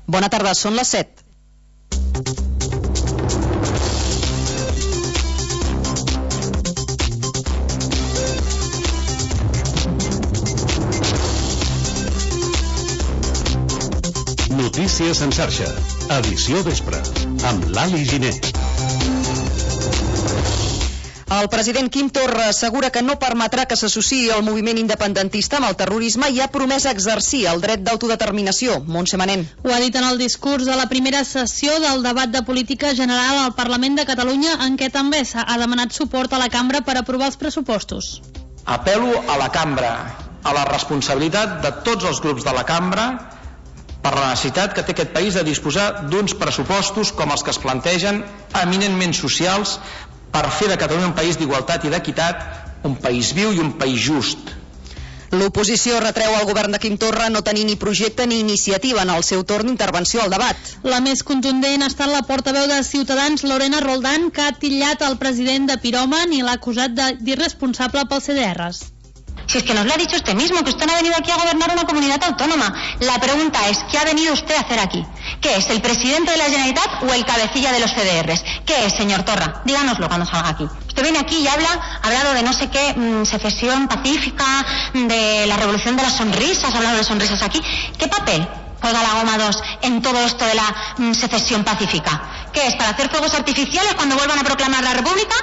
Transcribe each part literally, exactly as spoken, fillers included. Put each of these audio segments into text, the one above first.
Bona tarda, són les set. Notícies en xarxa, edició vespre, amb Lali Giner. El president Quim Torra assegura que no permetrà que s'associï el moviment independentista amb el terrorisme i ha promès exercir el dret d'autodeterminació. Montse Manent. Ho ha dit en el discurs de la primera sessió del debat de política general al Parlament de Catalunya, en què també ha demanat suport a la cambra per aprovar els pressupostos. Apel·lo a la cambra, a la responsabilitat de tots els grups de la cambra per la necessitat que té aquest país de disposar d'uns pressupostos com els que es plantegen, eminentment socials, per fer de Catalunya un país d'igualtat i d'equitat, un país viu i un país just. L'oposició retreu al govern de Quim Torra no tenir ni projecte ni iniciativa en el seu torn d'intervenció al debat. La més contundent ha estat la portaveu de Ciutadans, Lorena Roldán, que ha titllat el president de piròman i l'ha acusat d'irresponsable pels C D Rs. Si es que nos lo ha dicho usted mismo, que usted no ha venido aquí a gobernar una comunidad autónoma. La pregunta es, ¿qué ha venido usted a hacer aquí? ¿Qué es, el presidente de la Generalitat o el cabecilla de los C D Rs? ¿Qué es, señor Torra? Díganoslo cuando salga aquí. Usted viene aquí y habla, ha hablado de no sé qué, mmm, secesión pacífica, de la revolución de las sonrisas, ha hablado de sonrisas aquí. ¿Qué papel juega la goma dos en todo esto de la mmm, secesión pacífica? ¿Qué es, para hacer fuegos artificiales cuando vuelvan a proclamar la república?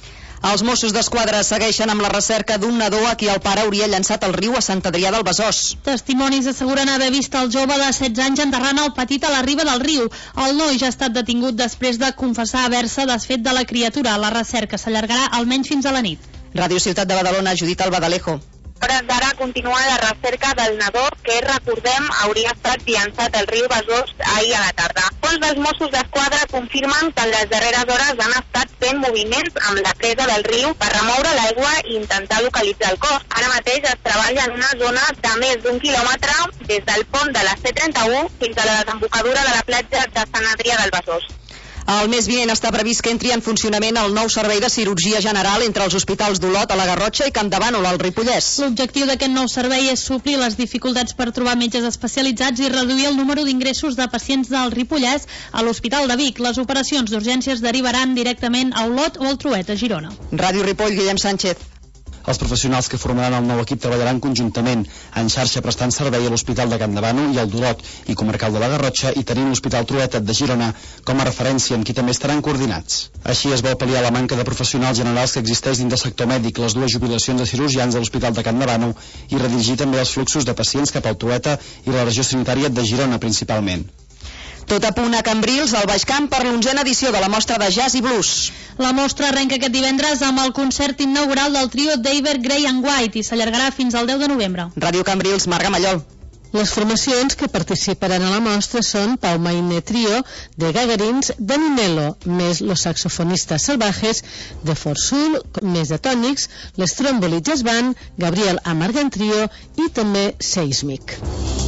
Els Mossos d'Esquadra segueixen amb la recerca d'un nadó a qui el pare hauria llançat al riu a Sant Adrià del Besòs. Testimonis asseguren haver vist el jove de setze anys enterrant el petit a la riba del riu. El noi ja ha estat detingut després de confessar haver-se desfet de la criatura. La recerca s'allargarà almenys fins a la nit. Ràdio Ciutat de Badalona, Judit Albadalejo. Hores d'ara continua la recerca del nadó que, recordem, hauria estat llançat al riu Besòs ahir a la tarda. Fons dels Mossos d'Esquadra confirmen que en les darreres hores han estat fent moviments amb la presa del riu per remoure l'aigua i intentar localitzar el cos. Ara mateix es treballa en una zona de més d'un quilòmetre des del pont de la C trenta-u fins a la desembocadura de la platja de Sant Adrià del Besòs. El mes vinent està previst que entri en funcionament el nou servei de cirurgia general entre els hospitals d'Olot, a la Garrotxa i Campdevànol, al Ripollès. L'objectiu d'aquest nou servei és suplir les dificultats per trobar metges especialitzats i reduir el número d'ingressos de pacients del Ripollès a l'Hospital de Vic. Les operacions d'urgències derivaran directament a Olot o al Truet, a Girona. Ràdio Ripoll, Guillem Sánchez. Els professionals que formaran el nou equip treballaran conjuntament en xarxa prestant servei a l'Hospital de Campdevànol i al d'Olot i comarcal de la Garrotxa i tenint l'Hospital Trueta de Girona com a referència amb qui també estaran coordinats. Així es vol pal·liar la manca de professionals generals que existeix dins del sector mèdic, les dues jubilacions de cirurgians de l'Hospital de Campdevànol i redirigir també els fluxos de pacients cap al Trueta i la regió sanitària de Girona principalment. Tot a punt a Cambrils, al Baix Camp, per l'onzena edició de la mostra de jazz i blues. La mostra arrenca aquest divendres amb el concert inaugural del trio David Gray and White i s'allargarà fins al deu de novembre. Ràdio Cambrils, Marga Mallol. Les formacions que participaran a la mostra són Pau Maine Trio, de Gagarins, Dani Melo, més los saxofonistas salvajes, de Forsul, més de Tònics, les Tromboli Jazz Band, Gabriel Amargan Trio i també Seismic.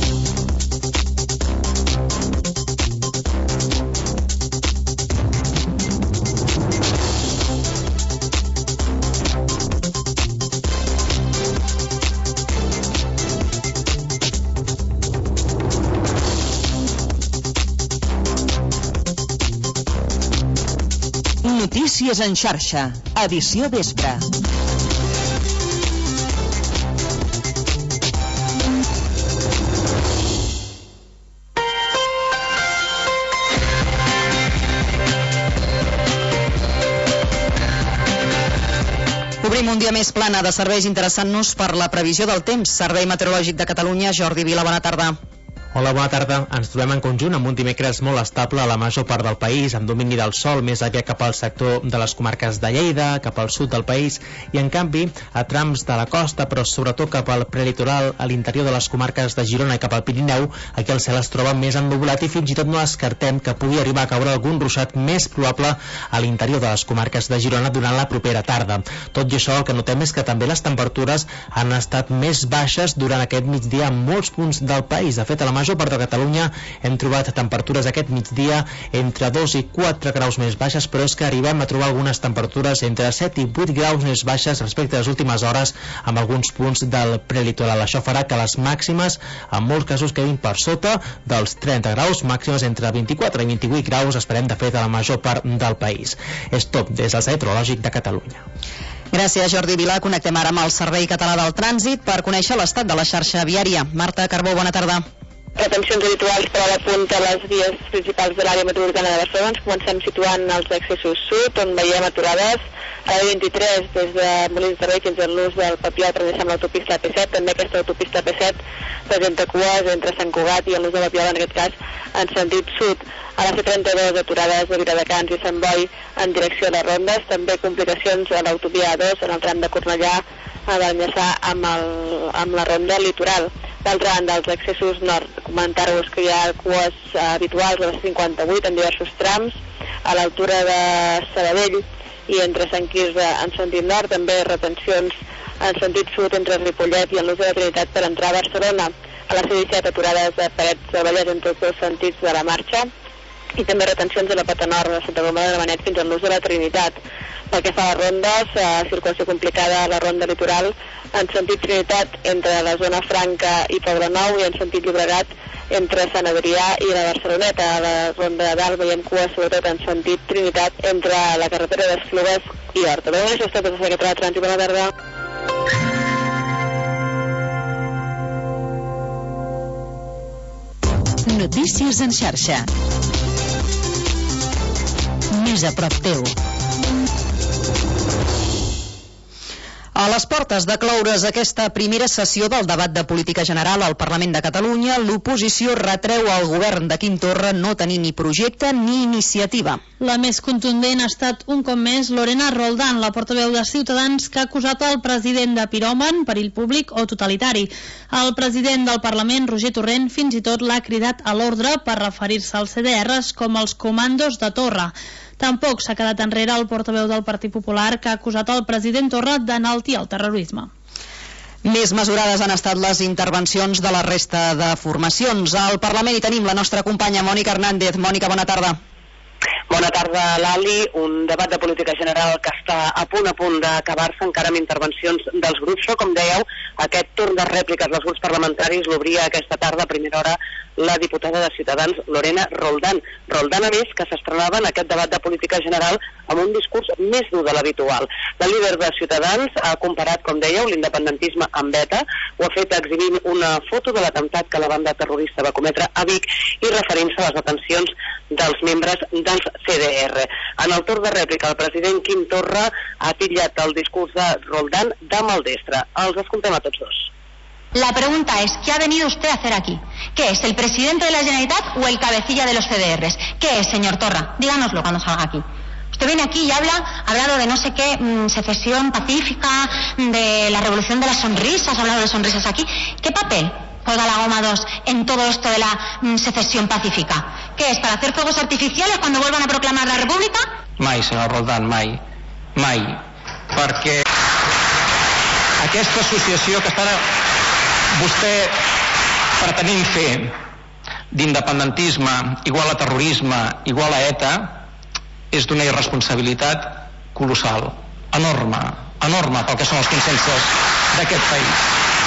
Notícies en xarxa, edició vespre. Obrim un dia més plana de serveis interessant-nos per la previsió del temps. Servei Meteorològic de Catalunya, Jordi Vila, bona tarda. Hola, bona tarda. Ens trobem en conjunt amb un dimecres molt estable a la major part del país, amb domini del sol més aviat cap al sector de les comarques de Lleida, cap al sud del país, i en canvi a trams de la costa, però sobretot cap al prelitoral, a l'interior de les comarques de Girona i cap al Pirineu, aquí el cel es troba més ennuvolat i fins i tot no descartem que pugui arribar a caure algun ruixat més probable a l'interior de les comarques de Girona durant la propera tarda. Tot i això, el que notem és que també les temperatures han estat més baixes durant aquest migdia en molts punts del país. De fet, a la major part de Catalunya hem trobat temperatures aquest migdia entre dos i quatre graus més baixes, però és que arribem a trobar algunes temperatures entre set i vuit graus més baixes respecte a les últimes hores amb alguns punts del prelitoral. Això farà que les màximes en molts casos quedin per sota dels trenta graus, màximes entre vint-i-quatre i vint-i-vuit graus, esperem de fet a la major part del país. És tot des del Servei Meteorològic de Catalunya. Gràcies, Jordi Vilà. Connectem ara amb el Servei Català del Trànsit per conèixer l'estat de la xarxa viària. Marta Carbó, bona tarda. Retencions habituals per a la punta a les vies principals de l'àrea metropolitana de Barcelona. Ens comencem situant els accessos sud, on veiem aturades a la vint-i-tres des de Molins de Rei fins al nus del Papià, travessant l'autopista P set. També aquesta autopista P set presenta cues entre Sant Cugat i el nus de Papià, en aquest cas en sentit sud. A la C trenta-dos aturades de Viladecans i Sant Boi en direcció a les Rondes. També complicacions a l'autovia A dos en el tram de Cornellà a d'enllaçar amb, el, amb la ronda litoral. D'altra banda, als accessos nord, comentar-vos que hi ha cues eh, habituals a la cinquanta-vuit en diversos trams, a l'altura de Sabadell i entre Sant Quirze en sentit nord, també retencions en sentit sud entre Ripollet i el nus de la Trinitat per entrar a Barcelona. A la C disset aturades de Parets del Vallès en tots els sentits de la marxa, i també retencions a la Pota Nord de Santa Coloma de Gramenet fins al nus de la Trinitat. Pel que fa a les rondes, eh, circulació complicada a la ronda litoral en sentit Trinitat entre la zona Franca i Poblenou i en sentit Llobregat entre Sant Adrià i la Barceloneta. A la ronda de dalt veiem cues sobretot en sentit Trinitat entre la carretera d'Esplugues i Horta. Bé, això és tot, des de Trànsit. Bona tarda. Notícies en xarxa. Més a prop teu. A les portes de cloure's aquesta primera sessió del debat de política general al Parlament de Catalunya, l'oposició retreu al govern de Quim Torra no tenir ni projecte ni iniciativa. La més contundent ha estat un cop més Lorena Roldán, la portaveu de Ciutadans, que ha acusat el president de piròman, perill públic o totalitari. El president del Parlament, Roger Torrent, fins i tot l'ha cridat a l'ordre per referir-se als C D Rs com els comandos de Torra. Tampoc s'ha quedat enrere el portaveu del Partit Popular, que ha acusat el president Torra d'enaltir el terrorisme. Més mesurades han estat les intervencions de la resta de formacions. Al Parlament hi tenim la nostra companya Mònica Hernández. Mònica, bona tarda. Bona tarda, Lali. Un debat de política general que està a punt a punt d'acabar-se, encara amb intervencions dels grups. Però, com dèieu, aquest torn de rèpliques dels grups parlamentaris l'obria aquesta tarda a primera hora la diputada de Ciutadans, Lorena Roldán. Roldán, a més, que s'estrenava en aquest debat de política general amb un discurs més dur de l'habitual. La líder de Ciutadans ha comparat, com dèieu, l'independentisme amb ETA, ho ha fet exhibint una foto de l'atemptat que la banda terrorista va cometre a Vic i referint-se a les detencions dels membres dels C D R. En el torn de rèplica, el president Quim Torra ha titllat el discurs de Roldán de maldestre. Els escoltem a tots dos. La pregunta es, ¿qué ha venido usted a hacer aquí? ¿Qué es, el presidente de la Generalitat o el cabecilla de los C D Rs? ¿Qué es, señor Torra? Díganoslo cuando salga aquí. Usted viene aquí y habla, ha hablado de no sé qué, mmm, secesión pacífica, de la revolución de las sonrisas, ha hablado de sonrisas aquí. ¿Qué papel juega la goma dos en todo esto de la mmm, secesión pacífica? ¿Qué es, para hacer fuegos artificiales cuando vuelvan a proclamar la república? Mai, senyor Roldán, mai. Mai. Perquè aquesta associació que està vostè pretenint fer d'independentisme igual a terrorisme, igual a ETA, és d'una irresponsabilitat colossal, enorme, enorme pel que són els consensos d'aquest país.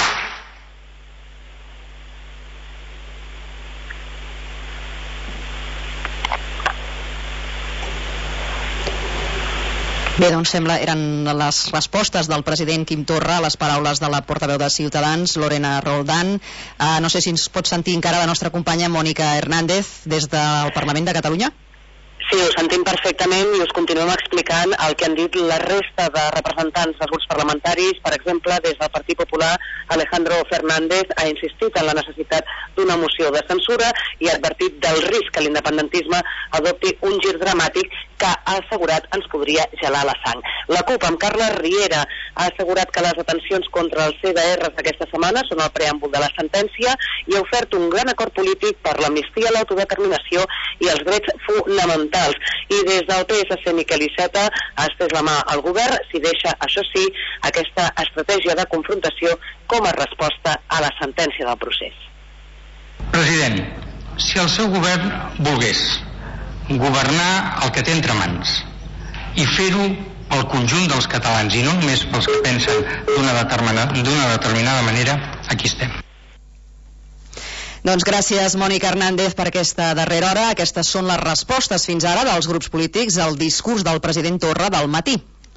Bé, doncs sembla eren les respostes del president Quim Torra a les paraules de la portaveu de Ciutadans, Lorena Roldán. Uh, no sé si ens pot sentir encara la nostra companya Mònica Hernández des del Parlament de Catalunya. Sí, ho sentim perfectament i us continuem explicant el que han dit la resta de representants dels grups parlamentaris. Per exemple, des del Partit Popular, Alejandro Fernández ha insistit en la necessitat d'una moció de censura i ha advertit del risc que l'independentisme adopti un gir dramàtic que ha assegurat ens podria gelar la sang. La CUP, amb Carla Riera, ha assegurat que les detencions contra els C D Rs d'aquesta setmana són el preàmbul de la sentència i ha ofert un gran acord polític per l'amnistia, l'autodeterminació i els drets fonamentals. I des del P S C, Miquel Iceta ha estès la mà al govern si deixa, això sí, aquesta estratègia de confrontació com a resposta a la sentència del procés. President President, si el seu govern volgués governar el que té entre mans i fer-ho pel conjunt dels catalans i no només pels que pensen d'una determinada, d'una determinada manera, aquí estem. Doncs gràcies, Mònica Hernández, per aquesta darrera hora. Aquestes són les respostes fins ara dels grups polítics al discurs del president Torra del matí.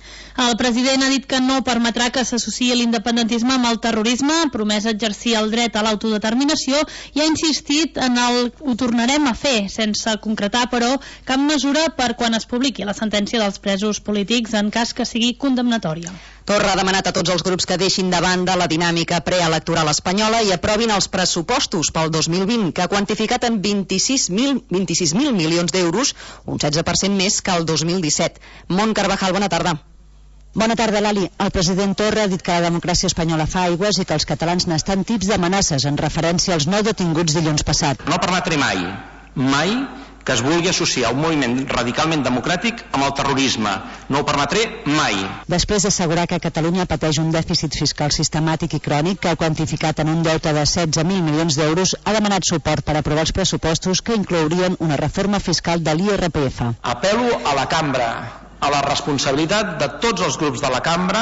El president ha dit que no permetrà que s'associï l'independentisme amb el terrorisme, promès exercir el dret a l'autodeterminació i ha insistit en el ho tornarem a fer, sense concretar, però, cap mesura per quan es publiqui la sentència dels presos polítics en cas que sigui condemnatòria. Torra ha demanat a tots els grups que deixin de banda la dinàmica preelectoral espanyola i aprovin els pressupostos pel dos mil vint, que ha quantificat en vint-i-sis mil milions d'euros, un setze per cent més que el dos mil disset. Mont Carvajal, bona tarda. Bona tarda, Lali. El president Torra ha dit que la democràcia espanyola fa aigües i que els catalans n'estan tips d'amenaces en referència als nou detinguts dilluns passat. No permetré mai, mai, que es vulgui associar un moviment radicalment democràtic amb el terrorisme. No ho permetré mai. Després d'assegurar que Catalunya pateix un dèficit fiscal sistemàtic i crònic que ha quantificat en un deute de setze mil milions d'euros, ha demanat suport per aprovar els pressupostos que inclourien una reforma fiscal de l'I R P F. Apel·lo a la cambra, a la responsabilitat de tots els grups de la cambra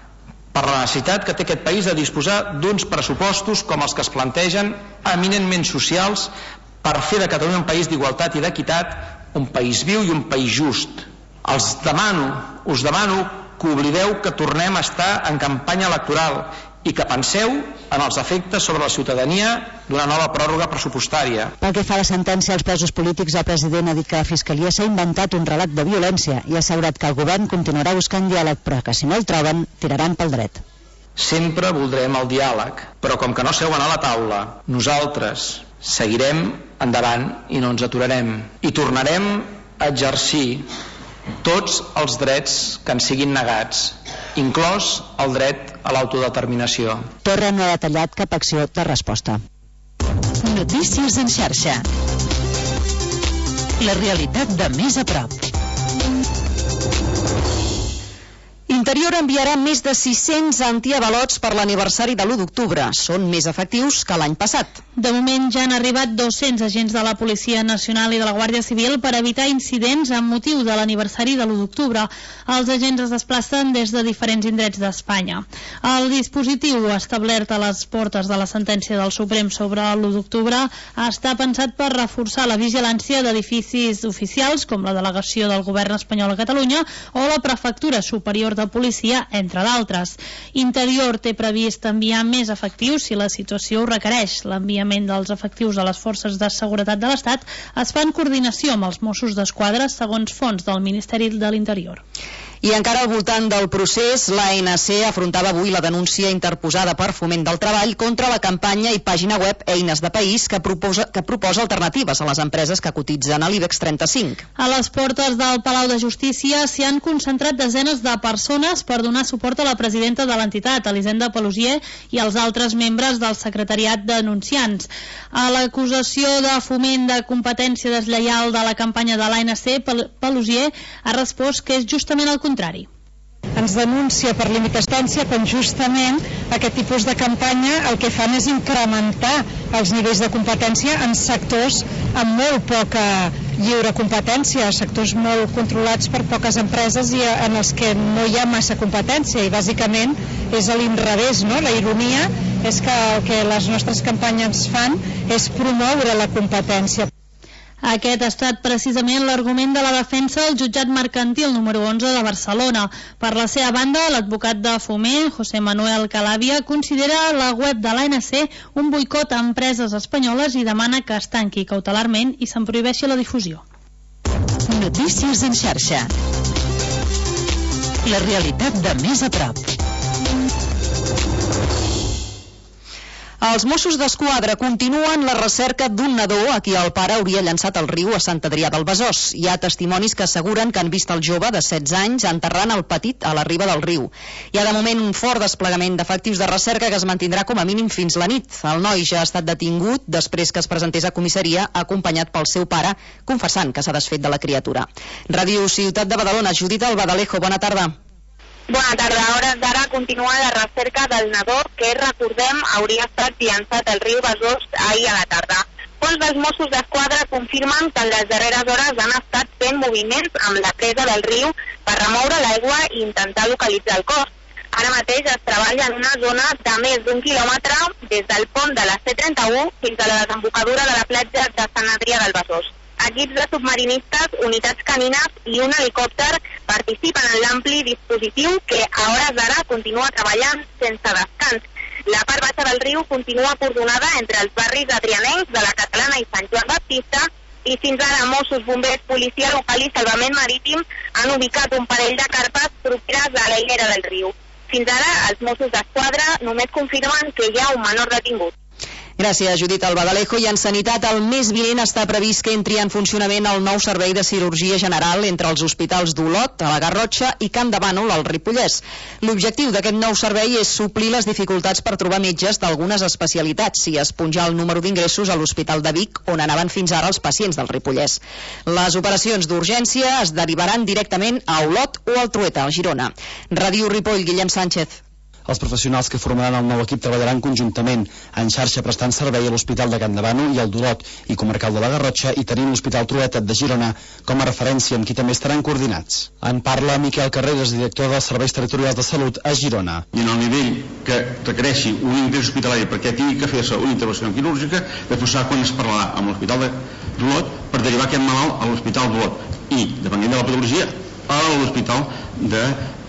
per la necessitat que té aquest país de disposar d'uns pressupostos com els que es plantegen, eminentment socials, per fer de Catalunya un país d'igualtat i d'equitat, un país viu i un país just. Els demano, us demano que oblideu que tornem a estar en campanya electoral i que penseu en els efectes sobre la ciutadania d'una nova pròrroga pressupostària. Pel que fa a la sentència als presos polítics, el president ha dit que la Fiscalia s'ha inventat un relat de violència i ha assegurat que el govern continuarà buscant diàleg, però que si no el troben, tiraran pel dret. Sempre voldrem el diàleg, però com que no seuen a la taula, nosaltres seguirem endavant i no ens aturarem. I tornarem a exercir tots els drets que ens siguin negats, inclòs el dret a l'autodeterminació. Torra no ha detallat cap acció de resposta. Notícies en xarxa. La realitat de més a prop. Interior enviarà més de sis-cents antiavalots per l'aniversari de l'u d'octubre. Són més efectius que l'any passat. De moment ja han arribat dos-cents agents de la Policia Nacional i de la Guàrdia Civil per evitar incidents amb motiu de l'aniversari de l'u d'octubre. Els agents es desplacen des de diferents indrets d'Espanya. El dispositiu establert a les portes de la sentència del Suprem sobre l'u d'octubre està pensat per reforçar la vigilància d'edificis oficials com la delegació del govern espanyol a Catalunya o la Prefectura Superior de Policia, entre d'altres. Interior té previst enviar més efectius si la situació ho requereix. L'enviament dels efectius a les forces de seguretat de l'Estat es fa en coordinació amb els Mossos d'Esquadra, segons fonts del Ministeri de l'Interior. I encara al voltant del procés, l'A N C afrontava avui la denúncia interposada per Foment del Treball contra la campanya i pàgina web Eines de País que proposa, que proposa alternatives a les empreses que cotitzen a l'IBEX trenta-cinc. A les portes del Palau de Justícia s'hi han concentrat desenes de persones per donar suport a la presidenta de l'entitat, Elisenda Pelusier, i als altres membres del secretariat denunciants. A l'acusació de foment de competència deslleial de la campanya de l'A N C, Pelusier ha respost que és justament el contrari. Ens denuncia per limitància quan justament aquest tipus de campanya el que fan és incrementar els nivells de competència en sectors amb molt poca lliure competència, sectors molt controlats per poques empreses i en els que no hi ha massa competència, i bàsicament és a l'inrevés, no? La ironia és que el que les nostres campanyes fan és promoure la competència. Aquest ha estat precisament l'argument de la defensa del jutjat mercantil número onze de Barcelona. Per la seva banda, l'advocat de Foment, José Manuel Calàvia, considera la web de l'A N C un boicot a empreses espanyoles i demana que es tanqui cautelarment i se'n prohibeixi la difusió. Notícies en xarxa. La realitat de més a prop. Els Mossos d'Esquadra continuen la recerca d'un nadó a qui el pare hauria llançat al riu a Sant Adrià del Besòs. Hi ha testimonis que asseguren que han vist el jove de setze anys enterrant el petit a la riba del riu. Hi ha de moment un fort desplegament d'efectius de recerca que es mantindrà com a mínim fins la nit. El noi ja ha estat detingut després que es presentés a comissaria acompanyat pel seu pare, confessant que s'ha desfet de la criatura. Ràdio Ciutat de Badalona, Judit Albadalejo, bona tarda. Bona tarda. A hores d'ara continua la recerca del nadó que, recordem, hauria estat llançat al riu Besòs ahir a la tarda. Fons dels Mossos d'Esquadra confirmen que en les darreres hores han estat fent moviments amb la presa del riu per remoure l'aigua i intentar localitzar el cos. Ara mateix es treballa en una zona de més d'un quilòmetre des del pont de la C trenta-u fins a la desembocadura de la platja de Sant Adrià del Besòs. Equips de submarinistes, unitats canines i un helicòpter participen en l'ampli dispositiu que a hores d'ara continua treballant sense descans. La part baixa del riu continua acordonada entre els barris adrianencs de la Catalana i Sant Joan Baptista i fins ara Mossos, bombers, policia local i salvament marítim han ubicat un parell de carpes properes a la hilera del riu. Fins ara, els Mossos d'Esquadra només confirmen que hi ha un menor detingut. Gràcies, Judit Albadalejo. I en sanitat, el mes vinent està previst que entri en funcionament el nou servei de cirurgia general entre els hospitals d'Olot, a la Garrotxa, i Can de Bànol, al Ripollès. L'objectiu d'aquest nou servei és suplir les dificultats per trobar metges d'algunes especialitats i esponjar el número d'ingressos a l'Hospital de Vic, on anaven fins ara els pacients del Ripollès. Les operacions d'urgència es derivaran directament a Olot o al Trueta, a Girona. Ràdio Ripoll, Guillem Sánchez. Els professionals que formaran el nou equip treballaran conjuntament en xarxa prestant servei a l'Hospital de Can de Bànol i al d'Olot i Comarcal de la Garrotxa i tenint l'Hospital Trueta de Girona com a referència amb qui també estaran coordinats. En parla Miquel Carreras, director dels Serveis Territorials de Salut a Girona. I en el nivell que requereixi un ingrés hospitalari perquè tingui que fer-se una intervenció quirúrgica, després serà quan es parlarà amb l'Hospital d'Olot per derivar aquest malalt a l'Hospital d'Olot i, depenent de la patologia, a l'Hospital de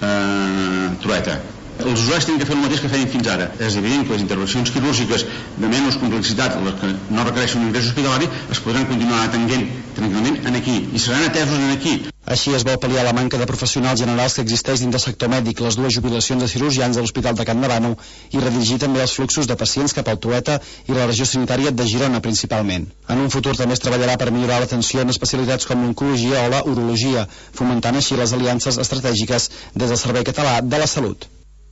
eh, Trueta. Els usuaris tenen que fer el mateix que feien fins ara. És evident que les intervencions quirúrgiques de menys complexitat, les que no requereixen un ingrés hospitalari, es podran continuar atenent tranquil·lament en aquí i seran atesos en aquí. Així es vol pal·liar la manca de professionals generals que existeix dins del sector mèdic, les dues jubilacions de cirurgians de l'Hospital de Can de Bànol i redirigir també els fluxos de pacients cap al Trueta i la regió sanitària de Girona principalment. En un futur també es treballarà per millorar l'atenció en especialitats com l'oncologia o la urologia, fomentant així les aliances estratègiques des del Servei Català de la Salut.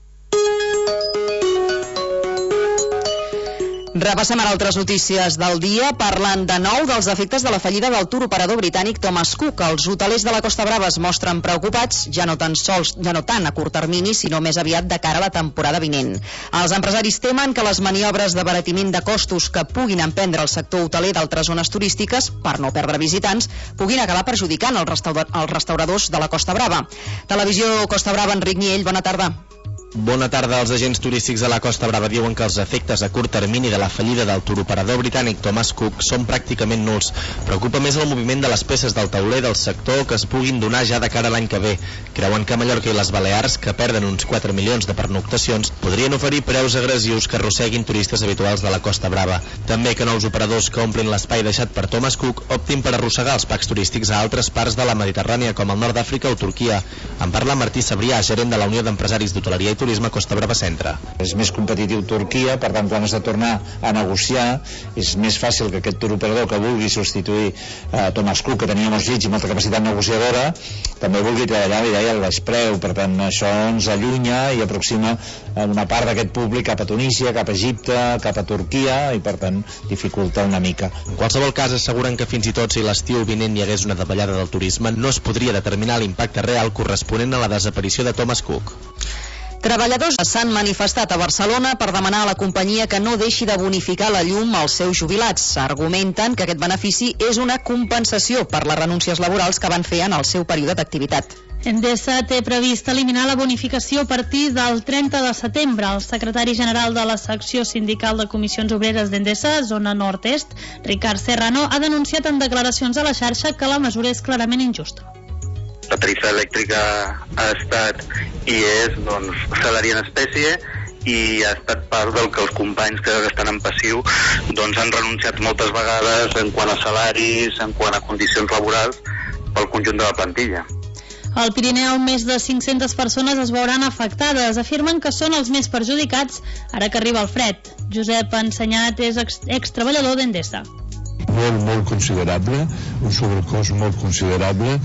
Repassem ara altres notícies del dia, parlant de nou dels efectes de la fallida del tour operador britànic Thomas Cook. Els hotelers de la Costa Brava es mostren preocupats, ja no tan sols, ja no tant a curt termini, sinó més aviat de cara a la temporada vinent. Els empresaris temen que les maniobres d'abaratiment de costos que puguin emprendre el sector hoteler d'altres zones turístiques, per no perdre visitants, puguin acabar perjudicant els, restaura els restauradors de la Costa Brava. Televisió Costa Brava, Enric Niell, bona tarda. Bona tarda. Els agents turístics de la Costa Brava diuen que els efectes a curt termini de la fallida del turoperador britànic Thomas Cook són pràcticament nuls. Preocupa més el moviment de les peces del tauler del sector que es puguin donar ja de cara a l'any que ve. Creuen que Mallorca i les Balears, que perden uns quatre milions de pernoctacions, podrien oferir preus agressius que arrosseguin turistes habituals de la Costa Brava. També que nous operadors que omplen l'espai deixat per Thomas Cook optin per arrossegar els packs turístics a altres parts de la Mediterrània, com el nord d'Àfrica o Turquia. En parla Martí Sabrià, gerent de la Unió d'Empresaris d'Hoteleria i Turisme Costa Brava Centre. És més competitiu Turquia, per tant quan has de tornar a negociar és més fàcil que aquest turoperador que vulgui substituir eh, Thomas Cook, que tenia molts llits i molta capacitat negociadora, també vulgui treballar i deia el baix preu. Per tant això ens allunya i aproxima una part d'aquest públic cap a Tunísia, cap a Egipte, cap a Turquia i per tant dificulta una mica. En qualsevol cas asseguren que fins i tot si l'estiu vinent hi hagués una davallada del turisme no es podria determinar l'impacte real corresponent a la desaparició de Thomas Cook. Treballadors s'han manifestat a Barcelona per demanar a la companyia que no deixi de bonificar la llum als seus jubilats. Argumenten que aquest benefici és una compensació per les renúncies laborals que van fer en el seu període d'activitat. Endesa té previst eliminar la bonificació a partir del trenta de setembre. El secretari general de la secció sindical de comissions obreres d'Endesa, zona nord-est, Ricard Serrano, ha denunciat en declaracions a la xarxa que la mesura és clarament injusta. La tarifa elèctrica ha estat i és doncs, salari en espècie i ha estat part del que els companys que estan en passiu doncs, han renunciat moltes vegades en quant a salaris, en quant a condicions laborals pel conjunt de la plantilla. Al Pirineu, més de cinc-centes persones es veuran afectades. Afirmen que són els més perjudicats ara que arriba el fred. Josep Ensenyat és ex extreballador d'Endesa. Molt, molt considerable, un sobrecost molt considerable,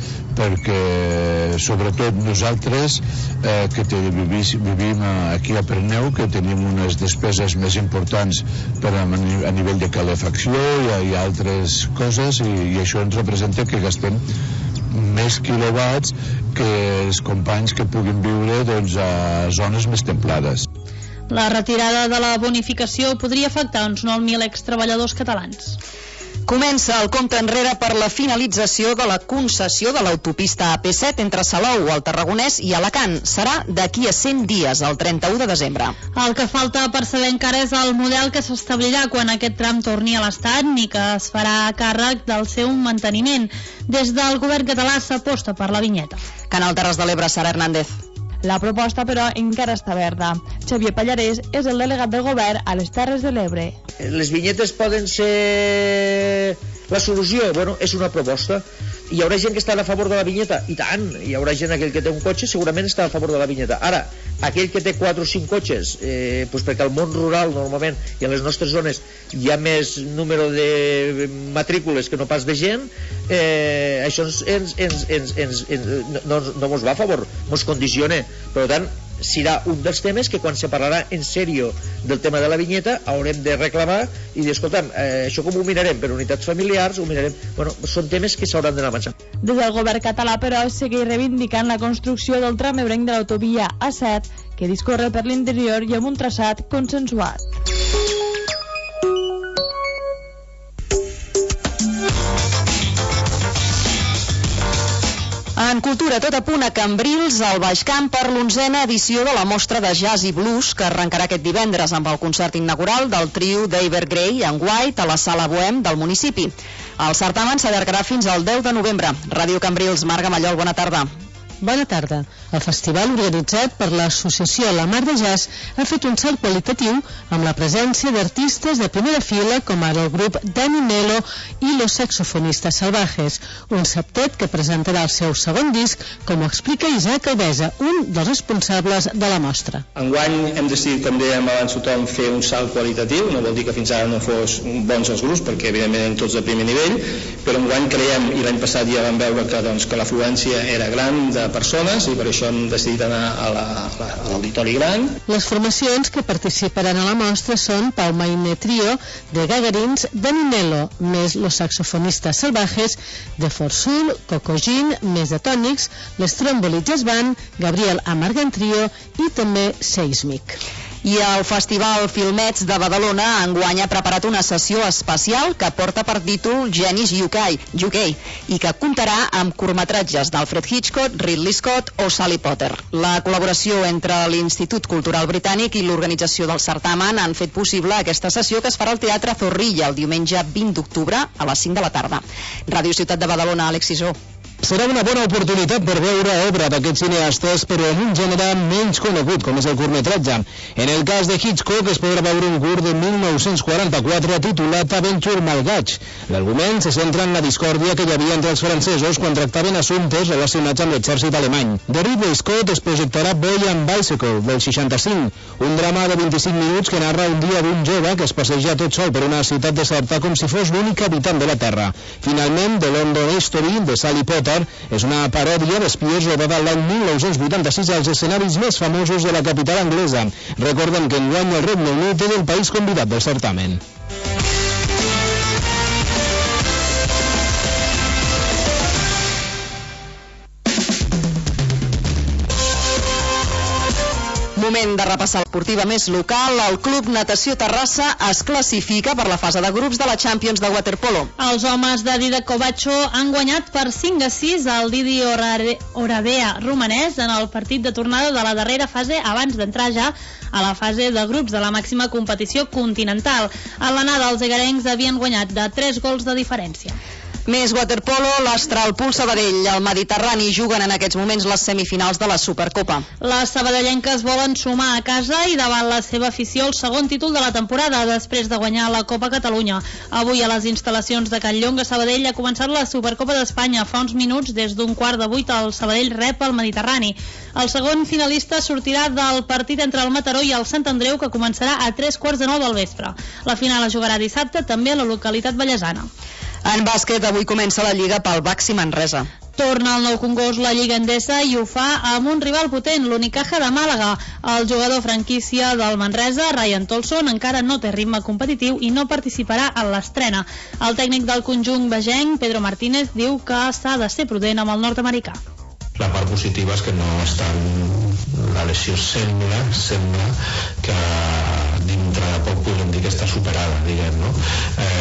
perquè sobretot nosaltres eh, que te, vivim, vivim aquí a Pirineu, que tenim unes despeses més importants per a, a nivell de calefacció i, i altres coses, i, i això ens representa que gastem més quilowatts que els companys que puguin viure doncs, a zones més templades. La retirada de la bonificació podria afectar uns nou mil extreballadors catalans. Comença el compte enrere per la finalització de la concessió de l'autopista A P set entre Salou, el Tarragonès i Alacant. Serà d'aquí a cent dies, el trenta-u de desembre. El que falta per saber encara és el model que s'establirà quan aquest tram torni a l'Estat ni que es farà a càrrec del seu manteniment. Des del govern català s'aposta per la vinyeta. Canal Terres de l'Ebre, Sara Hernández. La proposta, però, encara està verda. Xavier Pallarès és el delegat del govern a les Terres de l'Ebre. Les vinyetes poden ser la solució? Bueno, és una proposta. Hi haurà gent que està a favor de la vinyeta? I tant! Hi haurà gent, aquell que té un cotxe, segurament està a favor de la vinyeta. Ara, aquell que té quatre o cinc cotxes, eh, doncs perquè al món rural, normalment, i a les nostres zones, hi ha més número de matrícules que no pas de gent, eh, això ens, ens, ens, ens, ens, ens, no, no mos va a favor, mos condiciona. Per tant, serà un dels temes que quan se parlarà en sèrio del tema de la vinyeta haurem de reclamar i dir, escolta'm, eh, això com ho mirarem? Per unitats familiars, ho mirarem... Bueno, són temes que s'hauran d'anar avançant. Des del govern català, però, segueix reivindicant la construcció del tram ebrenc de l'autovia A set, que discorre per l'interior i amb un traçat consensuat. En cultura, tot a punt a Cambrils, al Baix Camp, per l'onzena edició de la mostra de jazz i blues que arrencarà aquest divendres amb el concert inaugural del trio d'Evergrey and White a la Sala Bohem del municipi. El certamen s'allargarà fins al deu de novembre. Ràdio Cambrils, Marga Mallol, bona tarda. Bona tarda. El festival organitzat per l'associació La Mar de Jazz ha fet un salt qualitatiu amb la presència d'artistes de primera fila com ara el grup Dani Nelo i Los Saxofonistas Salvajes, un septet que presentarà el seu segon disc, com ho explica Isaac Albesa, un dels responsables de la mostra. Enguany hem decidit, com dèiem abans tothom, fer un salt qualitatiu. No vol dir que fins ara no fos bons els grups, perquè evidentment eren tots de primer nivell, però enguany creiem, i l'any passat ja vam veure que, doncs, que l'afluència era gran de persones i per això hem decidit anar a l'auditori gran. Les formacions que participaran a la mostra són Pau Maine Trio, de Gagarins, Dani Nelo, més Los Saxofonistas Salvajes, de Forsul, Cocogin, més de Tònics, les Tromboli Jazz Band, Gabriel Amargan Trio i també Seismic. I el Festival Filmets de Badalona enguany ha preparat una sessió especial que porta per títol Genis U K, U K i que comptarà amb curtmetratges d'Alfred Hitchcock, Ridley Scott o Sally Potter. La col·laboració entre l'Institut Cultural Britànic i l'organització del certamen han fet possible aquesta sessió que es farà al Teatre Zorrilla el diumenge vint d'octubre a les cinc de la tarda. Ràdio Ciutat de Badalona, Àlex Sisó. Serà una bona oportunitat per veure obra d'aquests cineastes, però en un gènere menys conegut, com és el curtmetratge. En el cas de Hitchcock es podrà veure un curt de mil nou-cents quaranta-quatre titulat Aventure Malgaig. L'argument se centra en la discòrdia que hi havia entre els francesos quan tractaven assumptes relacionats amb l'exèrcit alemany. De Ridley Scott es projectarà Boy and Bicycle, del seixanta-cinc, un drama de vint-i-cinc minuts que narra un dia d'un jove que es passeja tot sol per una ciutat deserta com si fos l'únic habitant de la Terra. Finalment, The London History, de Sally Potter, és una paròdia d'espies rodada l'any mil nou-cents vuitanta-sis als escenaris més famosos de la capital anglesa. Recordem que enguany el Regne Unit és el país convidat del certamen. Moment de repassar l'esportiva més local. El Club Natació Terrassa es classifica per la fase de grups de la Champions de waterpolo. Els homes de Dida Covacho han guanyat per cinc a sis al Didi Oradea romanès en el partit de tornada de la darrera fase abans d'entrar ja a la fase de grups de la màxima competició continental. A l'anada els egarencs havien guanyat de tres gols de diferència. Més waterpolo, l'Astral Pool Sabadell, el Mediterrani juguen en aquests moments les semifinals de la Supercopa. Les sabadellenques volen sumar a casa i davant la seva afició el segon títol de la temporada després de guanyar la Copa Catalunya. Avui a les instal·lacions de Can Llong a Sabadell ha començat la Supercopa d'Espanya. Fa uns minuts, des d'un quart de vuit, el Sabadell rep el Mediterrani. El segon finalista sortirà del partit entre el Mataró i el Sant Andreu, que començarà a tres quarts de nou del vespre. La final es jugarà dissabte també a la localitat vallesana. En bàsquet, avui comença la Lliga pel Baxi Manresa. Torna al Nou Congost la Lliga Endesa i ho fa amb un rival potent, l'Unicaja de Màlaga. El jugador franquícia del Manresa, Ryan Tolson, encara no té ritme competitiu i no participarà en l'estrena. El tècnic del conjunt vegenc, Pedro Martínez, diu que s'ha de ser prudent amb el nord-americà. La part positiva és que no estan... La lesió sembla, sembla que dintre de poc podem dir que està superada, diguem, no? Eh,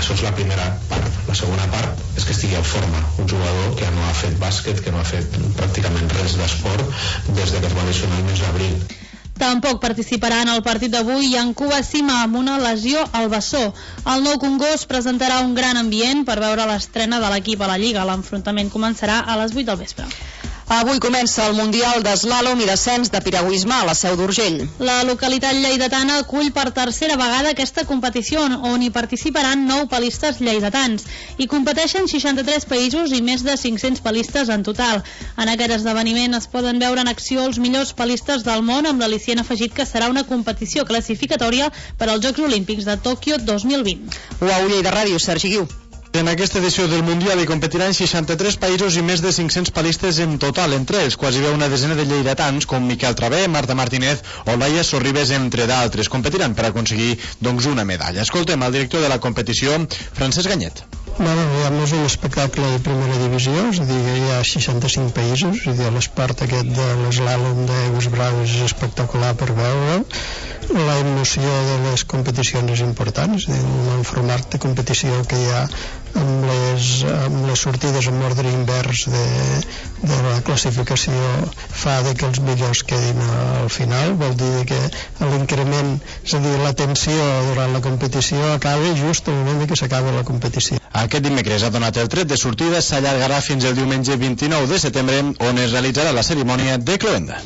Això és la primera part. La segona part és que estigui en forma, un jugador que no ha fet bàsquet, que no ha fet pràcticament res d'esport des de que es va lesionar el mes d'abril. Tampoc participarà en el partit d'avui Yankuba Sima amb una lesió al bessó. El Nou Congost presentarà un gran ambient per veure l'estrena de l'equip a la Lliga. L'enfrontament començarà a les vuit del vespre. Avui comença el Mundial d'Eslàlom i Descens de Piragüisme a la Seu d'Urgell. La localitat lleidatana acull per tercera vegada aquesta competició on hi participaran nou palistes lleidatans. Hi competeixen seixanta-tres països i més de cinc-cents palistes en total. En aquest esdeveniment es poden veure en acció els millors palistes del món amb l'al·licient afegit que serà una competició classificatòria per als Jocs Olímpics de Tòquio dos mil vint. Ho a Uller de Ràdio, Sergi Guiu. En aquesta edició del Mundial hi competiran seixanta-tres països i més de cinc-cents palistes en total, entre ells quasi bé una desena de lleidatans com Miquel Travé, Marta Martínez o Laia Sorribes, entre d'altres. Competiran per aconseguir doncs una medalla. Escoltem el director de la competició, Francesc Ganyet. Bueno, diguem, és un espectacle de primera divisió, és a dir, hi ha seixanta-cinc països, és a dir, l'esport aquest de l'eslàlom d'aigües braves és espectacular per veure. La emoció de les competicions és important, és a dir, un format de competició que hi ha amb les, amb les sortides en ordre invers de, de la classificació fa de que els millors quedin al final, vol dir que l'increment, és a dir, la tensió durant la competició acaba just al moment que s'acaba la competició. Aquest dimecres ha donat el tret de sortida, s'allargarà fins el diumenge vint-i-nou de setembre, on es realitzarà la cerimònia de cloenda.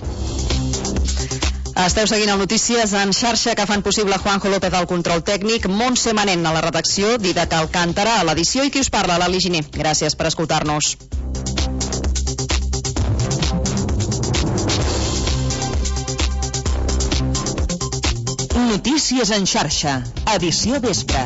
Esteu seguint el Notícies en xarxa, que fan possible Juanjo López al control tècnic, Montse Manent a la redacció, Didac Alcántara a l'edició i qui us parla, l'Ali Giner. Gràcies per escoltar-nos. Notícies en xarxa, edició vespre.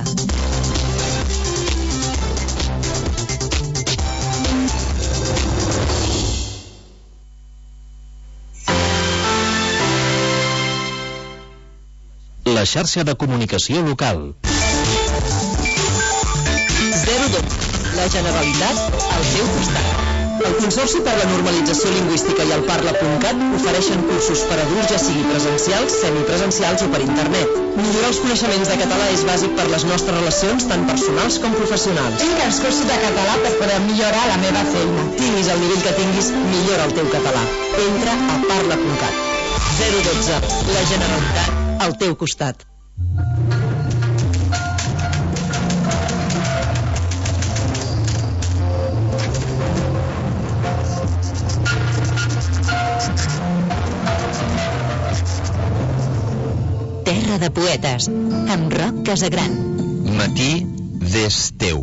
La xarxa de comunicació local. zero dos. La Generalitat al teu costat. El Consorci per la Normalització Lingüística i el Parla punt cat ofereixen cursos per adults, ja sigui presencials, semipresencials o per internet. Millorar els coneixements de català és bàsic per les nostres relacions, tant personals com professionals. Tinc els cursos de català per poder millorar la meva feina. Tinguis el nivell que tinguis, millora el teu català. Entra a Parla punt cat. zero dotze. La Generalitat al teu costat. Terra de poetes, amb Roc Casagran. Matí des teu.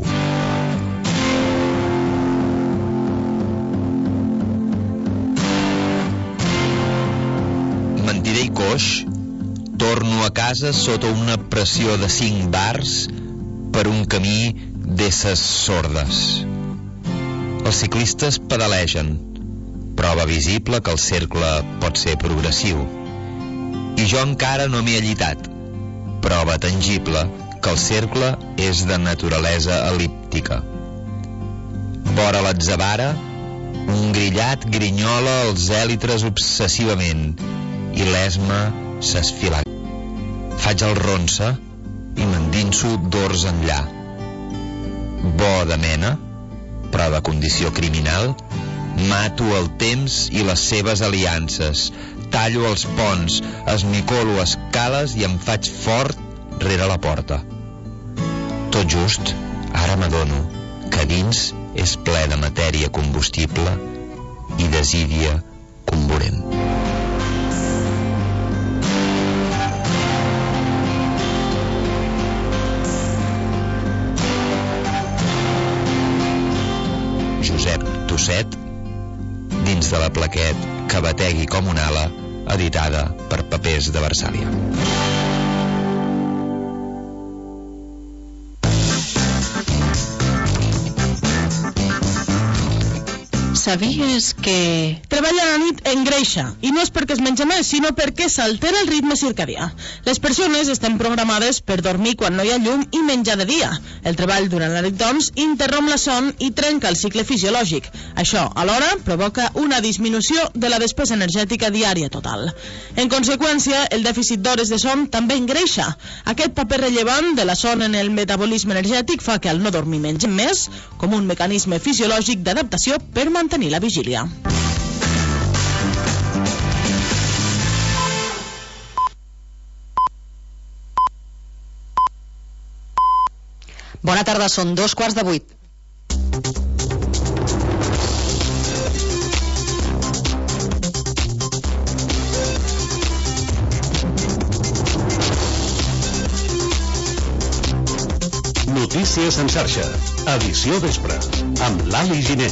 Mentiré i coix, torno a casa sota una pressió de cinc bars per un camí d'esses sordes. Els ciclistes pedalegen, prova visible que el cercle pot ser progressiu. I jo encara no m'he allitat, prova tangible que el cercle és de naturalesa el·líptica. Vora l'atzavara, un grillat grinyola els èlitres obsessivament i l'esma s'esfila. Faig el ronsa i m'endinso dors enllà. Bo de mena, però de condició criminal, mato el temps i les seves aliances, tallo els ponts, esmicolo escales i em faig fort rere la porta. Tot just, ara m'adono que dins és ple de matèria combustible i desídia comburent. Josep Tosset, dins de la plaquet que bategui com un ala, editada per Papers de Varsàlia. ¿Sabies que...? Treballa a la nit engreixa, i no és perquè es menja més, sinó perquè s'altera el ritme circadià. Les persones estem programades per dormir quan no hi ha llum i menjar de dia. El treball durant la nit, doncs, interromp la son i trenca el cicle fisiològic. Això, alhora, provoca una disminució de la despesa energètica diària total. En conseqüència, el dèficit d'hores de son també engreixa. Aquest paper rellevant de la son en el metabolisme energètic fa que al no dormir mengem més, com un mecanisme fisiològic d'adaptació per mantenir la vigília. Bona tarda, són dos quarts de vuit. Notícies en xarxa, edició vespre, amb Lali Giner.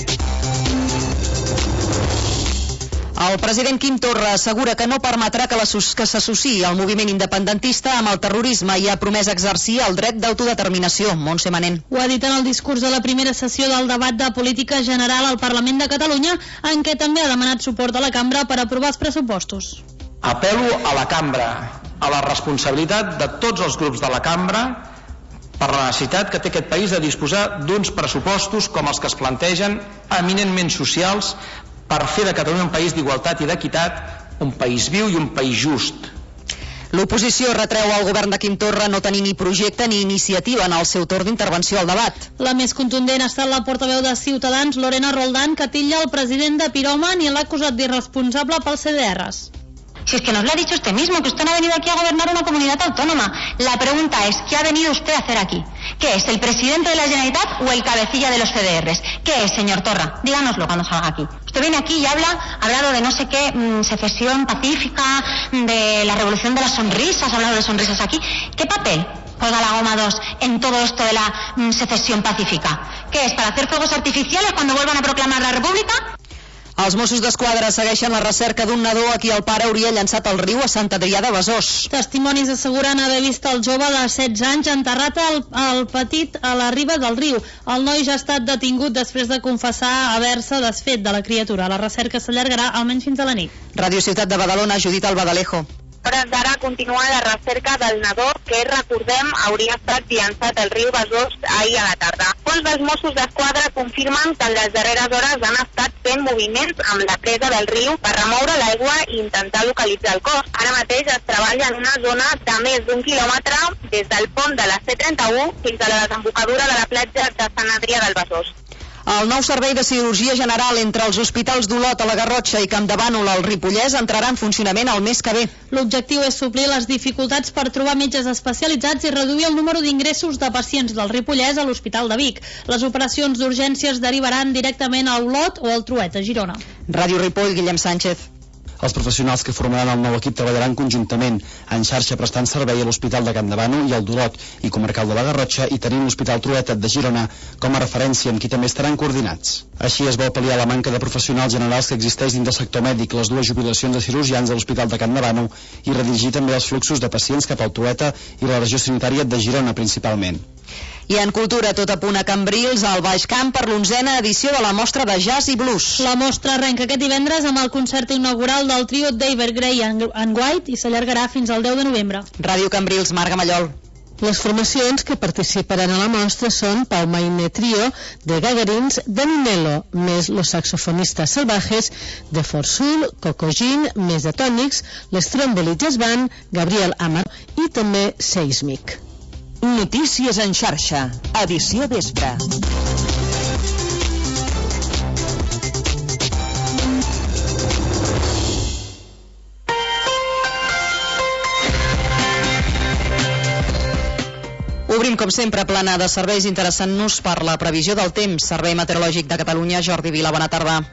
El president Quim Torra assegura que no permetrà que s'associï el moviment independentista amb el terrorisme i ha promès exercir el dret d'autodeterminació. Montse Manent. Ho ha dit en el discurs de la primera sessió del debat de política general al Parlament de Catalunya, en què també ha demanat suport a la cambra per aprovar els pressupostos. Apel·lo a la cambra, a la responsabilitat de tots els grups de la cambra per la necessitat que té aquest país de disposar d'uns pressupostos com els que es plantegen, eminentment socials, per fer de Catalunya un país d'igualtat i d'equitat, un país viu i un país just. L'oposició retreu al govern de Quim Torra no tenir ni projecte ni iniciativa en el seu torn d'intervenció al debat. La més contundent ha estat la portaveu de Ciutadans, Lorena Roldán, que titlla el president de piròman i l'ha acusat d'irresponsable pels C D Rs. Si es que nos lo ha dicho usted mismo, que usted no ha venido aquí a gobernar una comunidad autónoma. La pregunta es, ¿qué ha venido usted a hacer aquí? ¿Qué es, el presidente de la Generalitat o el cabecilla de los C D Rs? ¿Qué es, señor Torra? Díganoslo cuando salga aquí. Usted viene aquí y habla, ha hablado de no sé qué, mmm, secesión pacífica, de la revolución de las sonrisas, ha hablado de sonrisas aquí. ¿Qué papel juega la goma dos en todo esto de la mmm, secesión pacífica? ¿Qué es, para hacer fuegos artificiales cuando vuelvan a proclamar la república? Els Mossos d'Esquadra segueixen la recerca d'un nadó a qui el pare hauria llançat al riu a Sant Adrià de Besòs. Testimonis asseguren haver vist el jove de setze anys enterrat al, al petit a la riba del riu. El noi ja ha estat detingut després de confessar haver-se desfet de la criatura. La recerca s'allargarà almenys fins a la nit. Ràdio Ciutat de Badalona, Judit Albadalejo. Hores d'ara continua la recerca del nadó que, recordem, hauria estat llançat al riu Besòs ahir a la tarda. Fons dels Mossos d'Esquadra confirmen que en les darreres hores han estat fent moviments amb la presa del riu per remoure l'aigua i intentar localitzar el cos. Ara mateix es treballa en una zona de més d'un quilòmetre des del pont de la C trenta-u fins a la desembocadura de la platja de Sant Adrià del Besòs. El nou servei de cirurgia general entre els hospitals d'Olot a la Garrotxa i Campdevànol al Ripollès entrarà en funcionament el mes que ve. L'objectiu és suplir les dificultats per trobar metges especialitzats i reduir el número d'ingressos de pacients del Ripollès a l'Hospital de Vic. Les operacions d'urgències derivaran directament a Olot o al Truet, a Girona. Ràdio Ripoll, Guillem Sánchez. Els professionals que formaran el nou equip treballaran conjuntament en xarxa prestant servei a l'Hospital de Campdevànol i al d'Olot i Comarcal de la Garrotxa i tenint l'Hospital Truetet de Girona com a referència amb qui també estaran coordinats. Així es vol pal·liar la manca de professionals generals que existeix dins del sector mèdic, les dues jubilacions de cirurgians de l'Hospital de Campdevànol i redirigir també els fluxos de pacients cap al Trueta i la regió sanitària de Girona principalment. I en cultura, tot a punt a Cambrils, al Baix Camp, per l'onzena edició de la mostra de jazz i blues. La mostra arrenca aquest divendres amb el concert inaugural del trio David Gray and White i s'allargarà fins al deu de novembre. Ràdio Cambrils, Marga Mallol. Les formacions que participaran a la mostra són Paumaine Trio, de Gagarins, Dani Nelo, més los saxofonistas salvajes, de Forsul, Cocogin, més de Tònics, les Tromboli Jazz Band, Gabriel Amaro i també Seismic. Notícies en xarxa, edició vespre. Obrim, com sempre, plana de serveis interessant-nos per la previsió del temps. Servei Meteorològic de Catalunya, Jordi Vila, bona tarda.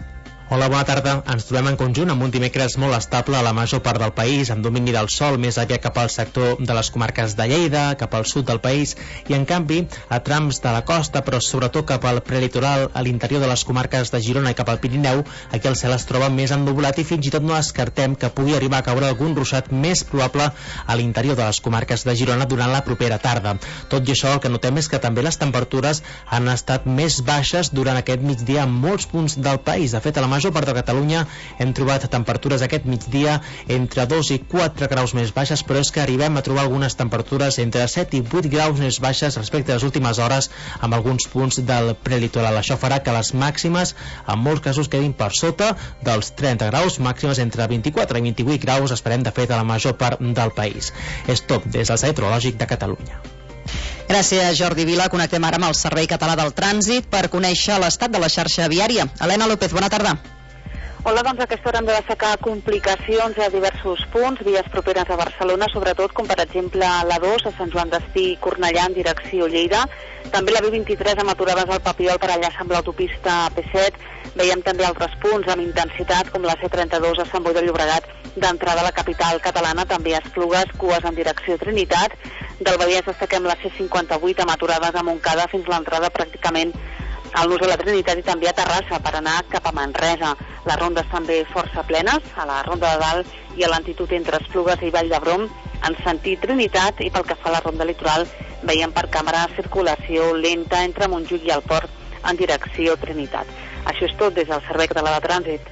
Hola, bona tarda. Ens trobem en conjunt amb un dimecres molt estable a la major part del país, amb domini del sol més aviat cap al sector de les comarques de Lleida, cap al sud del país, i en canvi a trams de la costa, però sobretot cap al prelitoral, a l'interior de les comarques de Girona i cap al Pirineu, aquí el cel es troba més ennuvolat i fins i tot no descartem que pugui arribar a caure algun ruixat més probable a l'interior de les comarques de Girona durant la propera tarda. Tot i això, el que notem és que també les temperatures han estat més baixes durant aquest migdia en molts punts del país. De fet, a la major part de Catalunya hem trobat temperatures aquest migdia entre dos i quatre graus més baixes, però és que arribem a trobar algunes temperatures entre set i vuit graus més baixes respecte a les últimes hores amb alguns punts del prelitoral. Això farà que les màximes en molts casos quedin per sota dels trenta graus, màximes entre vint-i-quatre i vint-i-vuit graus esperem de fet a la major part del país. És tot des del Servei Meteorològic de Catalunya. Gràcies, Jordi Vila. Connectem ara amb el Servei Català del Trànsit per conèixer l'estat de la xarxa viària. Helena López, bona tarda. Hola, doncs a aquesta hora hem de destacar complicacions a diversos punts, vies properes a Barcelona, sobretot com per exemple la dos a Sant Joan d'Espí i Cornellà en direcció Lleida. També la B vint-i-tres amb aturades al Papiol per enllaçar amb l'autopista P set. Veiem també altres punts amb intensitat com la C trenta-dos a Sant Boi de Llobregat d'entrada a la capital catalana, també a Esplugues, cues en direcció Trinitat. Del Vallès destaquem la C cinquanta-vuit amb aturades a Montcada fins l'entrada pràcticament al nus de la Trinitat i també a Terrassa per anar cap a Manresa. Les rondes també força plenes, a la Ronda de Dalt i a l'altitud entre Esplugues i Vall d'Hebron en sentit Trinitat, i pel que fa a la Ronda Litoral veiem per càmera circulació lenta entre Montjuïc i el Port en direcció Trinitat. Això és tot des del Servei Català de Trànsit.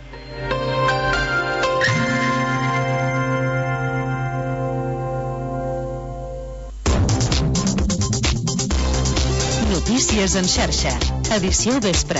Notícies en xarxa, edició vespre.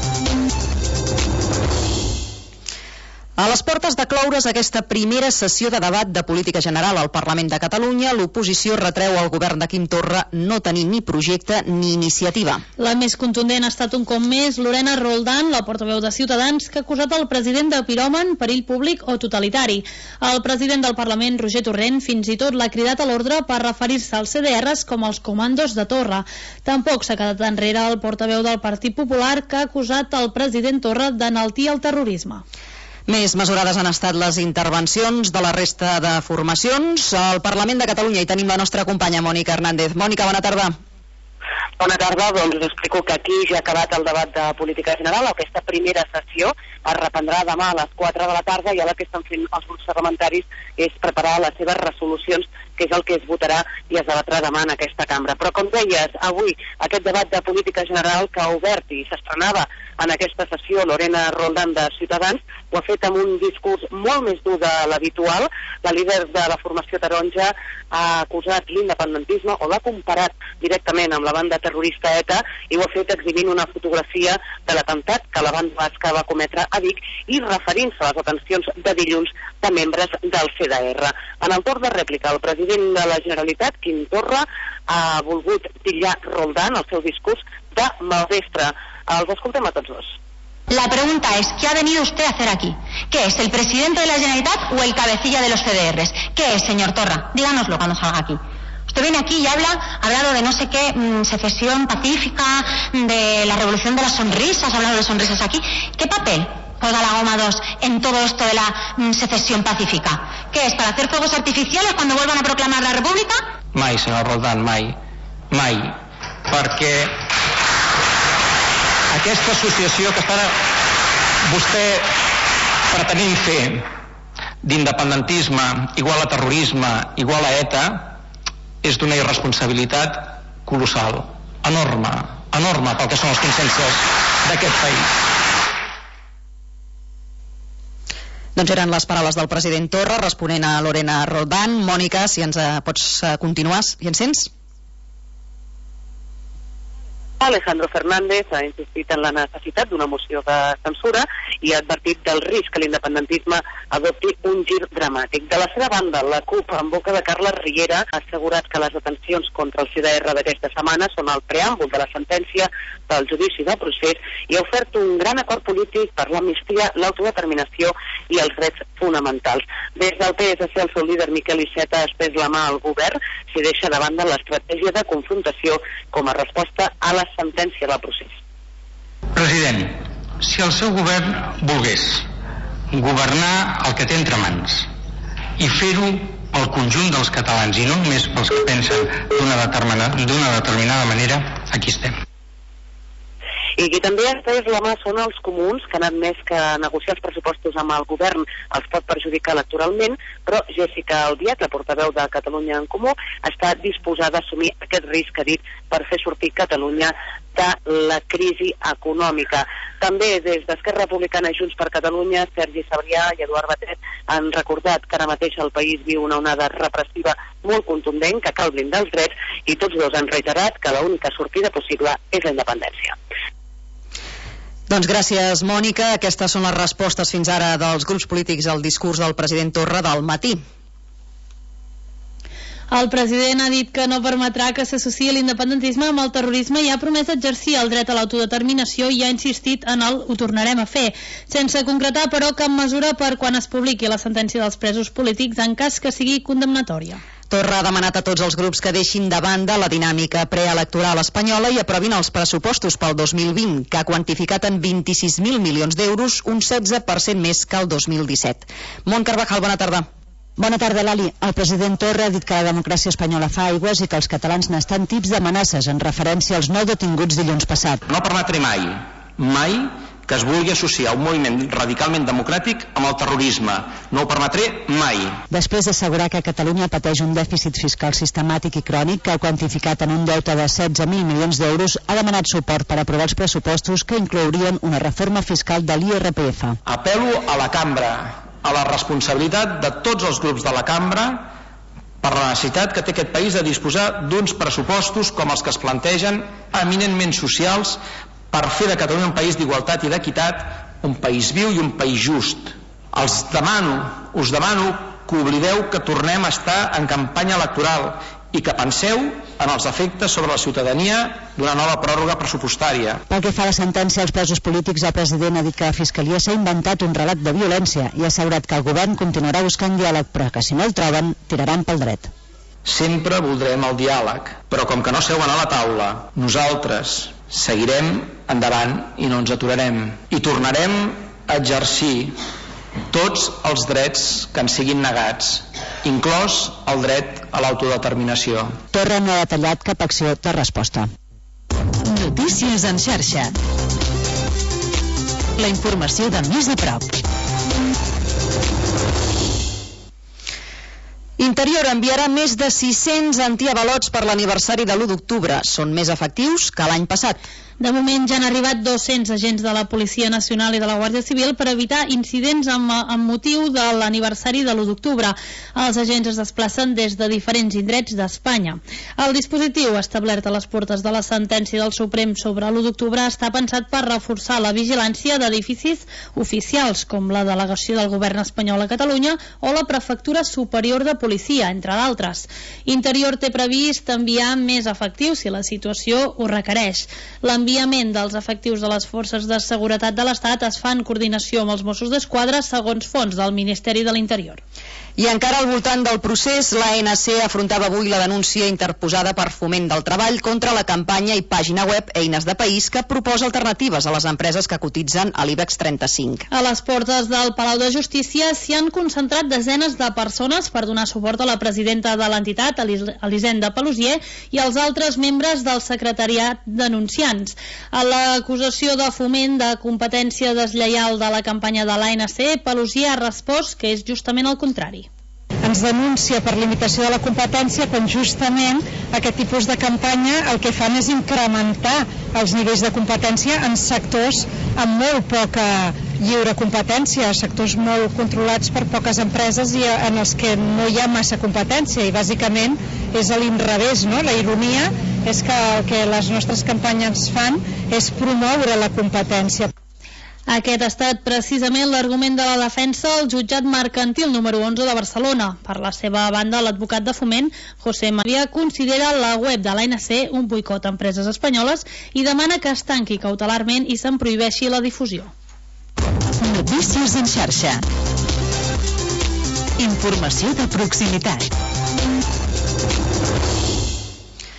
A les portes de cloure's aquesta primera sessió de debat de política general al Parlament de Catalunya, l'oposició retreu al govern de Quim Torra no tenir ni projecte ni iniciativa. La més contundent ha estat un cop més Lorena Roldán, la portaveu de Ciutadans, que ha acusat el president de piròman, perill públic o totalitari. El president del Parlament, Roger Torrent, fins i tot l'ha cridat a l'ordre per referir-se als C D Rs com els comandos de Torra. Tampoc s'ha quedat enrere el portaveu del Partit Popular, que ha acusat el president Torra d'enaltir el terrorisme. Més mesurades han estat les intervencions de la resta de formacions. Al Parlament de Catalunya hi tenim la nostra companya Mònica Hernández. Mònica, bona tarda. Bona tarda, doncs us explico que aquí ja ha acabat el debat de política general. Aquesta primera sessió es reprendrà demà a les quatre de la tarda i ara el que estan fent els grups parlamentaris és preparar les seves resolucions, que és el que es votarà i es debatrà demà en aquesta cambra. Però com deies, avui aquest debat de política general que ha obert i s'estrenava en aquesta sessió Lorena Roldán de Ciutadans ho ha fet amb un discurs molt més dur de l'habitual. La líder de la formació taronja ha acusat l'independentisme o l'ha comparat directament amb la banda terrorista ETA i ho ha fet exhibint una fotografia de l'atemptat que la banda basca va cometre a Vic i referint-se a les detencions de dilluns de membres del C D R. En el torn de rèplica, el president de la Generalitat, Quim Torra, ha volgut titllar Roldán, el seu discurs, de maldestre. Els escoltem a tots dos. La pregunta es, ¿qué ha venido usted a hacer aquí? ¿Qué es, el presidente de la Generalitat o el cabecilla de los C D Rs? ¿Qué es, señor Torra? Díganoslo cuando salga aquí. Usted viene aquí y habla, ha hablado de no sé qué, mmm, secesión pacífica, de la revolución de las sonrisas, ha hablado de sonrisas aquí. ¿Qué papel juega la goma dos en todo esto de la mmm, secesión pacífica? ¿Qué es, para hacer fuegos artificiales cuando vuelvan a proclamar la república? Mai, senyor Roldán, mai. Mai. Perquè aquesta associació que està vostè pretenint fer d'independentisme igual a terrorisme, igual a ETA, és d'una irresponsabilitat colossal, enorme, enorme pel que són els consensos d'aquest país. Doncs eren les paraules del president Torra responent a Lorena Roldán. Mònica, si ens eh, pots eh, continuar, i ens sents? Alejandro Fernández ha insistit en la necessitat d'una moció de censura i ha advertit del risc que l'independentisme adopti un gir dramàtic. De la seva banda, la CUP, en boca de Carles Riera, ha assegurat que les detencions contra el C D R d'aquesta setmana són el preàmbul de la sentència del judici del procés i ha ofert un gran acord polític per l'amnistia, l'autodeterminació i els drets fonamentals. Des del P S C, el seu líder Miquel Iceta ha estès la mà al govern si deixa de banda l'estratègia de confrontació com a resposta a la sentència del procés. President, si el seu govern volgués governar el que té entre mans i fer-ho pel conjunt dels catalans i no només pels que pensen d'una determinada, d'una determinada manera, aquí estem. I qui també està és l'home són els comuns, que han admès que negociar els pressupostos amb el govern els pot perjudicar electoralment, però Jessica Albiach, la portaveu de Catalunya en Comú, està disposada a assumir aquest risc, ha dit, per fer sortir Catalunya de la crisi econòmica. També des d'Esquerra Republicana i Junts per Catalunya, Sergi Sabrià i Eduard Batet han recordat que ara mateix el país viu una onada repressiva molt contundent, que cal blindar els drets, i tots dos han reiterat que l'única sortida possible és la independència. Doncs gràcies, Mònica. Aquestes són les respostes fins ara dels grups polítics al discurs del president Torra del matí. El president ha dit que no permetrà que s'associï l'independentisme amb el terrorisme i ha promès exercir el dret a l'autodeterminació i ha insistit en el "ho tornarem a fer", sense concretar, però, cap mesura per quan es publiqui la sentència dels presos polítics en cas que sigui condemnatòria. Torra ha demanat a tots els grups que deixin de banda la dinàmica preelectoral espanyola i aprovin els pressupostos pel dos mil vint, que ha quantificat en vint-i-sis mil milions d'euros, un setze per cent més que el dos mil disset. Mont Carvajal, bona tarda. Bona tarda, Lali. El president Torra ha dit que la democràcia espanyola fa aigües i que els catalans n'estan tips d'amenaces en referència als nou detinguts dilluns passat. No permetré mai, mai, que es vulgui associar un moviment radicalment democràtic amb el terrorisme. No ho permetré mai. Després d'assegurar que Catalunya pateix un dèficit fiscal sistemàtic i crònic que ha quantificat en un deute de setze mil milions d'euros, ha demanat suport per aprovar els pressupostos que inclourien una reforma fiscal de l'I R P F. Apel·lo a la cambra, a la responsabilitat de tots els grups de la cambra per la necessitat que té aquest país de disposar d'uns pressupostos com els que es plantegen, eminentment socials, per fer de Catalunya un país d'igualtat i d'equitat, un país viu i un país just. Els demano, us demano que oblideu que tornem a estar en campanya electoral i que penseu en els efectes sobre la ciutadania d'una nova pròrroga pressupostària. Pel que fa a la sentència als presos polítics, el president ha dit que la Fiscalia s'ha inventat un relat de violència i ha assegurat que el govern continuarà buscant diàleg, però que si no el troben, tiraran pel dret. Sempre voldrem el diàleg, però com que no seuen a la taula, nosaltres seguirem endavant i no ens aturarem. I tornarem a exercir tots els drets que ens siguin negats, inclòs el dret a l'autodeterminació. Torra no ha detallat cap acció de resposta. Notícies en xarxa. La informació de més a prop. Interior enviarà més de sis-cents antiavalots per l'aniversari de l'u d'octubre. Són més efectius que l'any passat. De moment ja han arribat dos-cents agents de la Policia Nacional i de la Guàrdia Civil per evitar incidents amb, amb motiu de l'aniversari de l'u d'octubre. Els agents es desplacen des de diferents indrets d'Espanya. El dispositiu establert a les portes de la sentència del Suprem sobre l'u d'octubre està pensat per reforçar la vigilància d'edificis oficials, com la delegació del govern espanyol a Catalunya o la Prefectura Superior de Policia, entre d'altres. Interior té previst enviar més efectius si la situació ho requereix. L'enviament dels efectius de les forces de seguretat de l'Estat es fa en coordinació amb els Mossos d'Esquadra segons fons del Ministeri de l'Interior. I encara al voltant del procés, l'A N C afrontava avui la denúncia interposada per Foment del Treball contra la campanya i pàgina web Eines de País, que proposa alternatives a les empreses que cotitzen a l'IBEX trenta-cinc. A les portes del Palau de Justícia s'hi han concentrat desenes de persones per donar suport a la presidenta de l'entitat, Elisenda Pelusier, i als altres membres del secretariat denunciants. A l'acusació de foment de competència deslleial de la campanya de l'A N C, Pelusier ha respost que és justament el contrari. Ens denuncia per limitació de la competència quan justament aquest tipus de campanya el que fan és incrementar els nivells de competència en sectors amb molt poca lliure competència, sectors molt controlats per poques empreses i en els que no hi ha massa competència, i bàsicament és a l'inrevés, no? La ironia és que el que les nostres campanyes fan és promoure la competència. Aquest ha estat precisament l'argument de la defensa al jutjat mercantil número onze de Barcelona. Per la seva banda, l'advocat de Foment, José María, considera la web de l'A N C un boicot a empreses espanyoles i demana que es tanqui cautelarment i se'n prohibeixi la difusió. Notícies en xarxa. Informació de proximitat.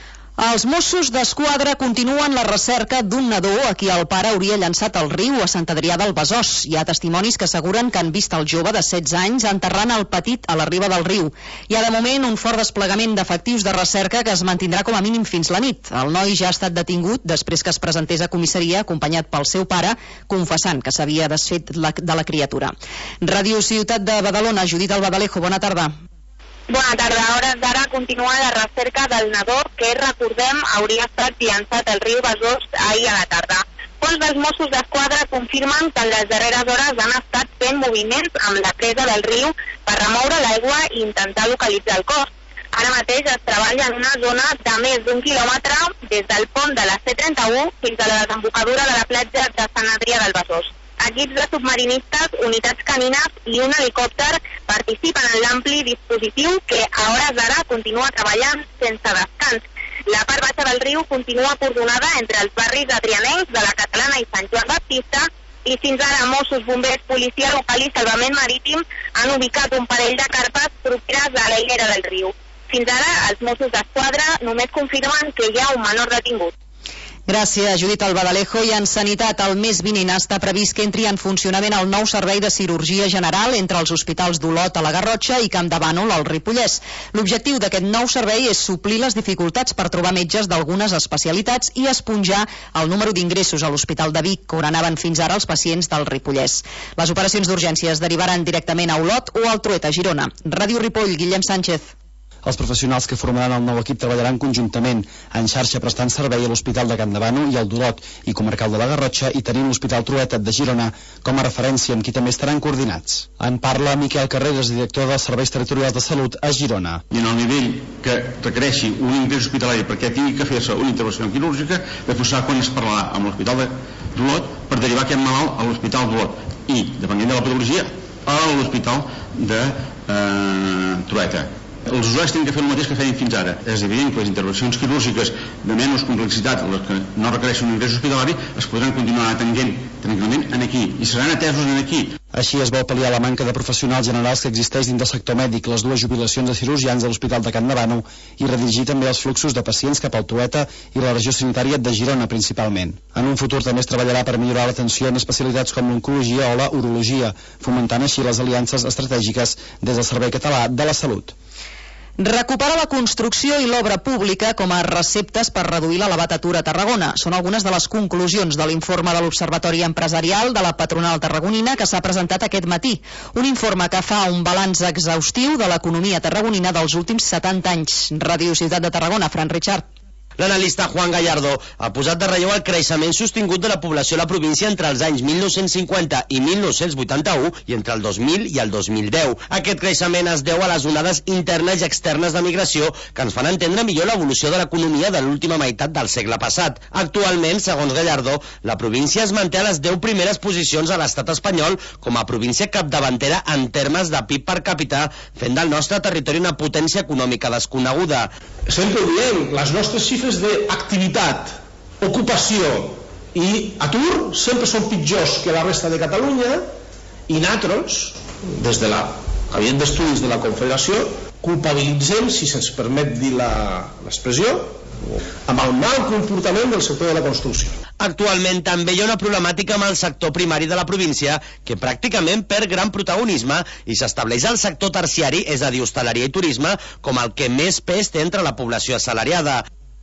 Els Mossos d'Esquadra continuen la recerca d'un nadó a qui el pare hauria llançat al riu a Sant Adrià del Besòs. Hi ha testimonis que asseguren que han vist el jove de setze anys enterrant el petit a la riba del riu. Hi ha de moment un fort desplegament d'efectius de recerca que es mantindrà com a mínim fins la nit. El noi ja ha estat detingut després que es presentés a comissaria acompanyat pel seu pare, confessant que s'havia desfet de la criatura. Ràdio Ciutat de Badalona, Judit Albadalejo, bona tarda. Bona tarda. A hores d'ara continua la recerca del nadó que, recordem, hauria estat llançat al riu Besòs ahir a la tarda. Fons dels Mossos d'Esquadra confirmen que en les darreres hores han estat fent moviments amb la presa del riu per remoure l'aigua i intentar localitzar el cos. Ara mateix es treballa en una zona de més d'un quilòmetre des del pont de la C trenta-u fins a la desembocadura de la platja de Sant Adrià del Besòs. Equips de submarinistes, unitats canines i un helicòpter participen en l'ampli dispositiu que a hores d'ara continua treballant sense descans. La part baixa del riu continua acordonada entre els barris adrianencs de la Catalana i Sant Joan Baptista i fins ara Mossos, Bombers, Policia Local i Salvament Marítim han ubicat un parell de carpes properes a la hilera del riu. Fins ara, els Mossos d'Esquadra només confirmen que hi ha un menor detingut. Gràcies, Judit Albadalejo. I en sanitat, el mes vinent està previst que entri en funcionament el nou servei de cirurgia general entre els hospitals d'Olot a la Garrotxa i Campdevànol al Ripollès. L'objectiu d'aquest nou servei és suplir les dificultats per trobar metges d'algunes especialitats i esponjar el número d'ingressos a l'Hospital de Vic, on anaven fins ara els pacients del Ripollès. Les operacions d'urgència es derivaran directament a Olot o al Trueta, a Girona. Ràdio Ripoll, Guillem Sánchez. Els professionals que formaran el nou equip treballaran conjuntament en xarxa prestant servei a l'Hospital de Campdevànol i al d'Olot i Comarcal de la Garrotxa i tenint l'Hospital Trueta de Girona com a referència amb qui també estaran coordinats. En parla Miquel Carreras, director dels Serveis Territorials de Salut a Girona. I en el nivell que requereixi un ingrés hospitalari perquè tingui que fer-se una intervenció quirúrgica, després serà quan es parlarà amb l'Hospital d'Olot per derivar aquest malalt a l'Hospital d'Olot i, depenent de la patologia, a l'Hospital de eh, Trueta. Els usuaris tenen que fer el mateix que feien fins ara. És evident que les intervencions quirúrgiques de menys complexitat, les que no requereixen un ingrés hospitalari, es podran continuar atenent tranquil·lament en aquí i seran atesos en aquí. Així es vol pal·liar la manca de professionals generals que existeix dins del sector mèdic, les dues jubilacions de cirurgians de l'Hospital de Campdevànol i redirigir també els fluxos de pacients cap al Trueta i la regió sanitària de Girona principalment. En un futur també es treballarà per millorar l'atenció en especialitats com l'oncologia o la urologia, fomentant així les aliances estratègiques des del Servei Català de la Salut. Recuperar la construcció i l'obra pública com a receptes per reduir l'elevat atur a Tarragona. Són algunes de les conclusions de l'informe de l'Observatori Empresarial de la patronal tarragonina que s'ha presentat aquest matí. Un informe que fa un balanç exhaustiu de l'economia tarragonina dels últims setanta anys. Ràdio Ciutat de Tarragona, Fran Richard. L'analista Juan Gallardo ha posat de relleu el creixement sostingut de la població a la província entre els anys mil nou-cents cinquanta i mil nou-cents vuitanta-u i entre el dos mil i el dos mil deu. Aquest creixement es deu a les onades internes i externes de migració que ens fan entendre millor l'evolució de l'economia de l'última meitat del segle passat. Actualment, segons Gallardo, la província es manté a les deu primeres posicions a l'estat espanyol com a província capdavantera en termes de P I B per càpita, fent del nostre territori una potència econòmica desconeguda. Sempre ho diem, les nostres xifres d'activitat, ocupació i atur sempre són pitjors que la resta de Catalunya i nosaltres, des de la Gabinet d'Estudis de la Confederació, culpabilitzem, si se'ns permet dir l'expressió, amb el mal comportament del sector de la construcció. Actualment també hi ha una problemàtica amb el sector primari de la província que pràcticament perd gran protagonisme i s'estableix el sector terciari, és a dir, hostaleria i turisme, com el que més pes té entre la població assalariada.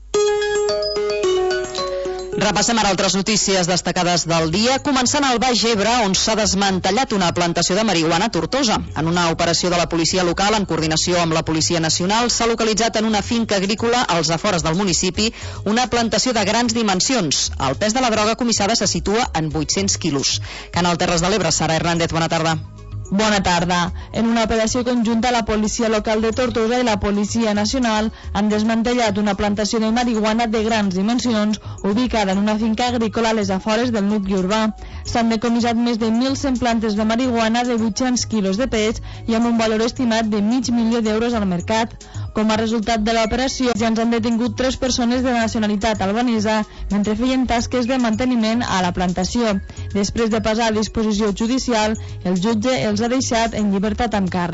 Repassem ara altres notícies destacades del dia, començant al Baix Ebre, on s'ha desmantellat una plantació de marihuana a Tortosa. En una operació de la policia local, en coordinació amb la Policia Nacional, s'ha localitzat en una finca agrícola als afores del municipi una plantació de grans dimensions. El pes de la droga comissada se situa en vuit-cents quilos. Canal Terres de l'Ebre, Sara Hernández, bona tarda. Bona tarda. En una operació conjunta, la policia local de Tortosa i la Policia Nacional han desmantellat una plantació de marihuana de grans dimensions ubicada en una finca agrícola a les afores del nucli urbà. S'han decomissat més de mil cent plantes de marihuana de vuit-cents quilos de pes i amb un valor estimat de mig milió d'euros al mercat. Com a resultat de l'operació, ja ens han detingut tres persones de nacionalitat albanesa mentre feien tasques de manteniment a la plantació. Després de passar a disposició judicial, el jutge els ha deixat en llibertat amb càrrecs.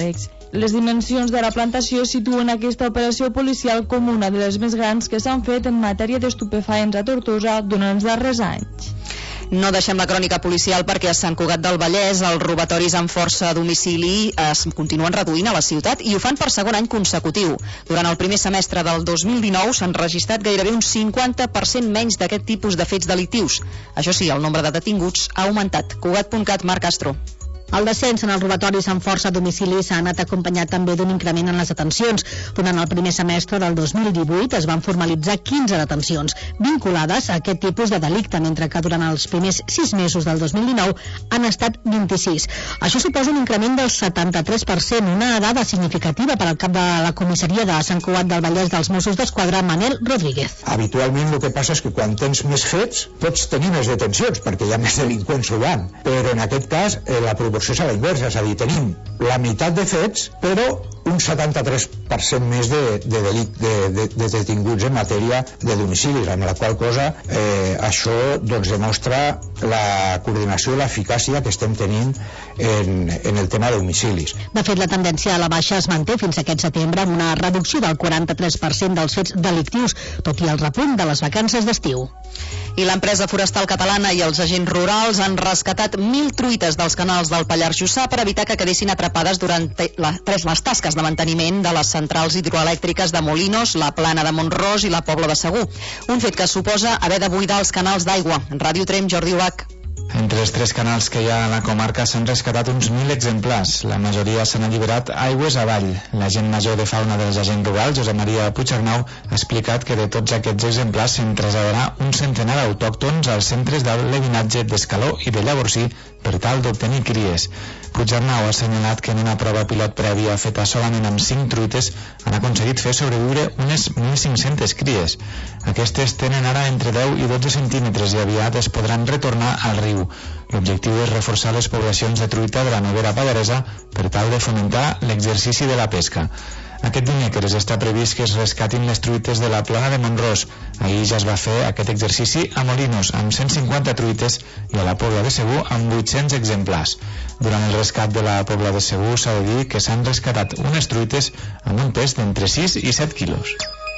Les dimensions de la plantació situen aquesta operació policial com una de les més grans que s'han fet en matèria d'estupefaents a Tortosa durant els darrers anys. No deixem la crònica policial perquè a Sant Cugat del Vallès els robatoris amb força a domicili es continuen reduint a la ciutat i ho fan per segon any consecutiu. Durant el primer semestre del dos mil dinou s'han registrat gairebé un cinquanta per cent menys d'aquest tipus de fets delictius. Això sí, el nombre de detinguts ha augmentat. Cugat punt cat, Marc Castro. El descens en els robatoris amb força a domicili s'ha anat acompanyat també d'un increment en les detencions. Durant el primer semestre del dos mil divuit es van formalitzar quinze detencions vinculades a aquest tipus de delicte, mentre que durant els primers sis mesos del dos mil dinou han estat vint-i-sis. Això suposa un increment del setanta-tres per cent, una dada significativa per al cap de la comissaria de Sant Cugat del Vallès dels Mossos d'Esquadra, Manel Rodríguez. Habitualment el que passa és que quan tens més fets pots tenir més detencions perquè hi ha més delinqüents robant, però en aquest cas eh, la proporció és a la inversa, és a dir, tenim la meitat de fets, però un setanta-tres per cent més de, de, delit, de, de, de detinguts en matèria de domicilis, amb la qual cosa eh, això doncs, demostra la coordinació i l'eficàcia que estem tenint en, en el tema de domicilis. De fet, la tendència a la baixa es manté fins aquest setembre amb una reducció del quaranta-tres per cent dels fets delictius, tot i el repunt de les vacances d'estiu. I l'empresa forestal catalana i els agents rurals han rescatat mil truites dels canals del Pallars Jussà per evitar que quedessin atrapades durant la, les tasques de manteniment de les centrals hidroelèctriques de Molinos, la Plana de Mont-ros i la Pobla de Segur. Un fet que suposa haver de buidar els canals d'aigua. Ràdio Trem, Jordi Ubach. Entre els tres canals que hi ha a la comarca s'han rescatat uns mil exemplars. La majoria s'han alliberat aigües avall. L'agent major de fauna dels agents rurals, Josep Maria Puigarnau, ha explicat que de tots aquests exemplars se'n traslladarà un centenar d'autòctons als centres d'alevinatge d'Escaló i de Llavorsí per tal d'obtenir cries. Puigarnau ha assenyalat que en una prova pilot prèvia feta solament amb cinc truites han aconseguit fer sobreviure unes mil cinc-centes cries. Aquestes tenen ara entre deu i dotze centímetres i aviat es podran retornar al riu. L'objectiu és reforçar les poblacions de truita de la Noguera Pallaresa per tal de fomentar l'exercici de la pesca. Aquest dimecres està previst que es rescatin les truites de la Plana de Mont-ros. Ahir ja es va fer aquest exercici a Molinos amb cent cinquanta truites i a la Pobla de Segur amb vuit-cents exemplars. Durant el rescat de la Pobla de Segur s'ha de dir que s'han rescatat unes truites amb un pes d'entre sis i set quilos.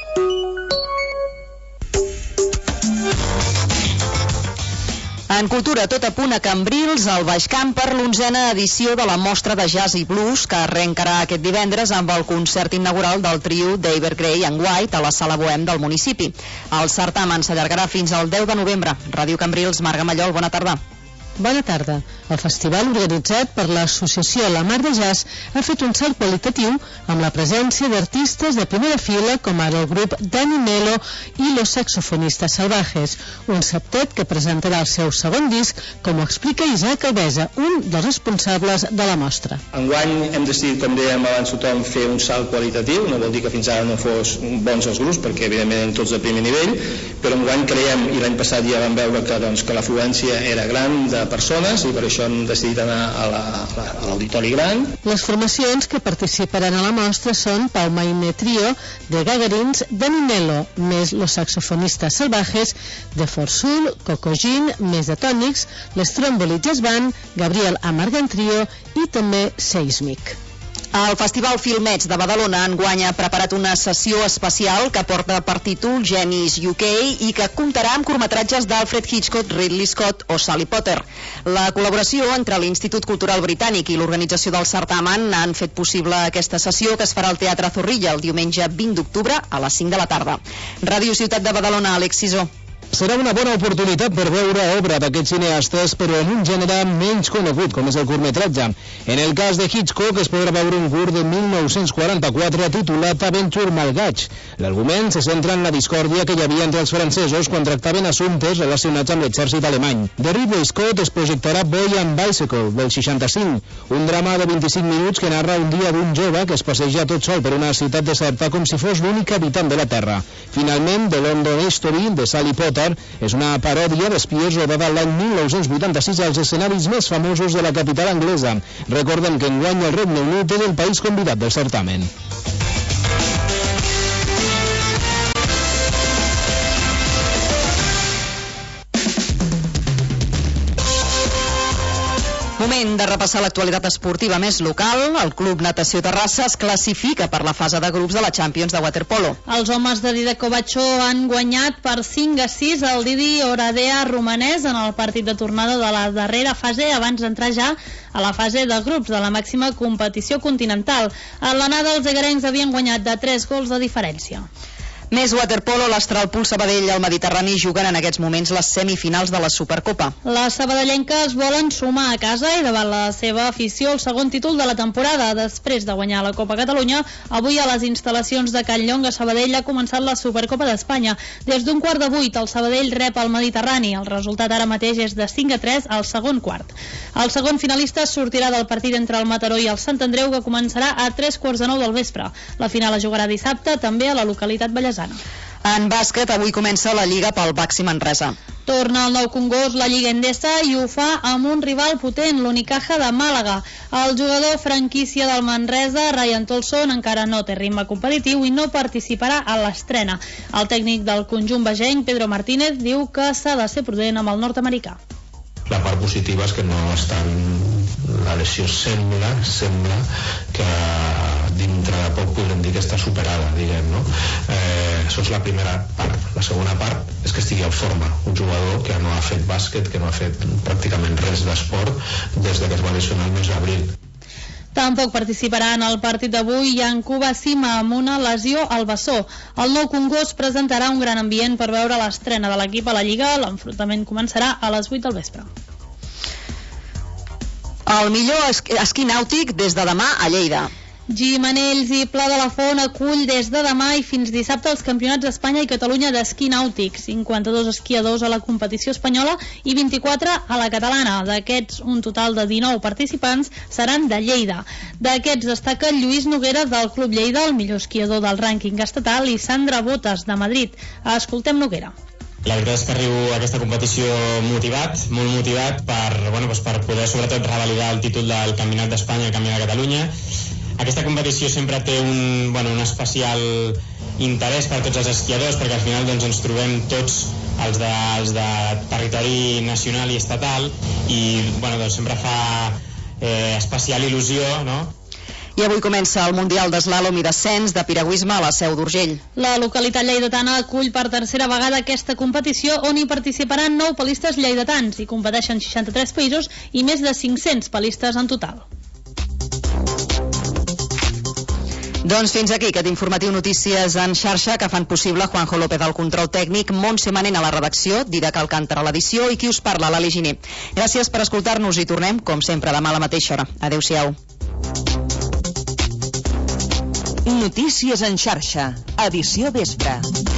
En cultura, tot a punt a Cambrils, al Baix Camp, per l'onzena edició de la mostra de jazz i blues que arrencarà aquest divendres amb el concert inaugural del trio David Gray and White a la Sala Bohem del municipi. El certamen s'allargarà fins al deu de novembre. Ràdio Cambrils, Marga Mallol, bona tarda. Bona tarda. El festival organitzat per l'associació La Mar de Jazz ha fet un salt qualitatiu amb la presència d'artistes de primera fila com ara el grup Dani Melo i Los Saxofonistas Salvajes, un septet que presentarà el seu segon disc, com ho explica Isaac Albesa, un dels responsables de la mostra. Enguany hem decidit, com dèiem abans tothom, fer un salt qualitatiu. No vol dir que fins ara no fos bons els grups, perquè evidentment eren tots de primer nivell, però enguany creiem, i l'any passat ja vam veure que, doncs, que l'afluència era gran de persones i per això hem decidit anar a l'auditori gran. Les formacions que participaran a la mostra són Pau Maine Trio, de Gagarins, Dani Melo, més Los Saxofonistas Salvajes, de Forsul, Cocogin, més de Tònics, les Stromboli Jazz Band, Gabriel Amargan Trio i també Seismic. El Festival Filmets de Badalona enguany ha preparat una sessió especial que porta per títol Genis U K i que comptarà amb curtmetratges d'Alfred Hitchcock, Ridley Scott o Sally Potter. La col·laboració entre l'Institut Cultural Britànic i l'organització del certamen han fet possible aquesta sessió que es farà al Teatre Zorrilla el diumenge vint d'octubre a les cinc de la tarda. Ràdio Ciutat de Badalona, Àlex Sisó. Serà una bona oportunitat per veure obra d'aquests cineastes, però en un gènere menys conegut, com és el curtmetratge. En el cas de Hitchcock es podrà veure un curt de mil nou-cents quaranta-quatre titulat Aventure Malgaig. L'argument se centra en la discòrdia que hi havia entre els francesos quan tractaven assumptes relacionats amb l'exèrcit alemany. De Ridley Scott es projectarà Boy and Bicycle, del seixanta-cinc, un drama de vint-i-cinc minuts que narra un dia d'un jove que es passeja tot sol per una ciutat deserta com si fos l'únic habitant de la Terra. Finalment, The London History, de Sally Potter, és una paròdia d'espies rodada l'any mil nou-cents vuitanta-sis als escenaris més famosos de la capital anglesa. Recordem que enguany el Regne Unit és el país convidat del certamen. Moment de repassar l'actualitat esportiva més local. El Club Natació Terrassa es classifica per la fase de grups de la Champions de waterpolo. Els homes de Didac Covachó han guanyat per cinc a sis el Didi Oradea romanès en el partit de tornada de la darrera fase abans d'entrar ja a la fase de grups de la màxima competició continental. A l'anada els egarencs havien guanyat de tres gols de diferència. Més waterpolo, l'Astralpool Sabadell i el Mediterrani juguen en aquests moments les semifinals de la Supercopa. Les sabadellenques volen sumar a casa i davant la seva afició el segon títol de la temporada. Després de guanyar la Copa Catalunya, avui a les instal·lacions de Can Llong a Sabadell ha començat la Supercopa d'Espanya. Des d'un quart de vuit, el Sabadell rep el Mediterrani. El resultat ara mateix és de cinc a tres al segon quart. El segon finalista sortirà del partit entre el Mataró i el Sant Andreu, que començarà a tres quarts de nou del vespre. La final es jugarà dissabte, també a la localitat ballesana. En bàsquet, avui comença la Lliga pel Baxi Manresa. Torna al Nou Congost la Lliga Endesa i ho fa amb un rival potent, l'Unicaja de Màlaga. El jugador franquícia del Manresa, Ryan Tolson, encara no té ritme competitiu i no participarà a l'estrena. El tècnic del conjunt vegenc, Pedro Martínez, diu que s'ha de ser prudent amb el nord-americà. La part positiva és que no estan... La lesió sembla, sembla que dintre de poc podrem dir que està superada, diguem, no? Eh, això és la primera part. La segona part és que estigui en forma. Un jugador que no ha fet bàsquet, que no ha fet pràcticament res d'esport des de que es va lesionar el mes d'abril. Tampoc participarà en el partit d'avui Yankuba Sima amb una lesió al bessó. El Nou Congost presentarà un gran ambient per veure l'estrena de l'equip a la Lliga. L'enfrontament començarà a les vuit del vespre. El millor esquí nàutic des de demà a Lleida. Gimenells i Pla de la Font acull des de demà i fins dissabte els campionats d'Espanya i Catalunya d'esquí nàutic. cinquanta-dos esquiadors a la competició espanyola i vint-i-quatre a la catalana. D'aquests, un total de dinou participants seran de Lleida. D'aquests destaca Lluís Noguera del Club Lleida, el millor esquiador del rànquing estatal, i Sandra Botes de Madrid. Escoltem Noguera. La veritat és que arribo a aquesta competició motivat, molt motivat per, bueno, doncs per poder sobretot revalidar el títol del Campionat d'Espanya i el Campionat de Catalunya. Aquesta competició sempre té un, bueno, un especial interès per tots els esquiadors, perquè al final doncs, ens trobem tots els de, els de territori nacional i estatal i bueno, doncs, sempre fa eh, especial il·lusió, no? I avui comença el Mundial d'Eslàlom i Descens de Piragüisme a la Seu d'Urgell. La localitat lleidatana acull per tercera vegada aquesta competició on hi participaran nou palistes lleidatans i competeixen seixanta-tres països i més de cinc-cents palistes en total. Doncs fins aquí aquest informatiu Notícies en xarxa que fan possible Juanjo López al control tècnic, Montse Manent a la redacció, Didac Alcántara a l'edició i qui us parla, l'Ali Giner. Gràcies per escoltar-nos i tornem, com sempre, demà a la mateixa hora. Adéu-siau. Notícies en xarxa, edició vespre.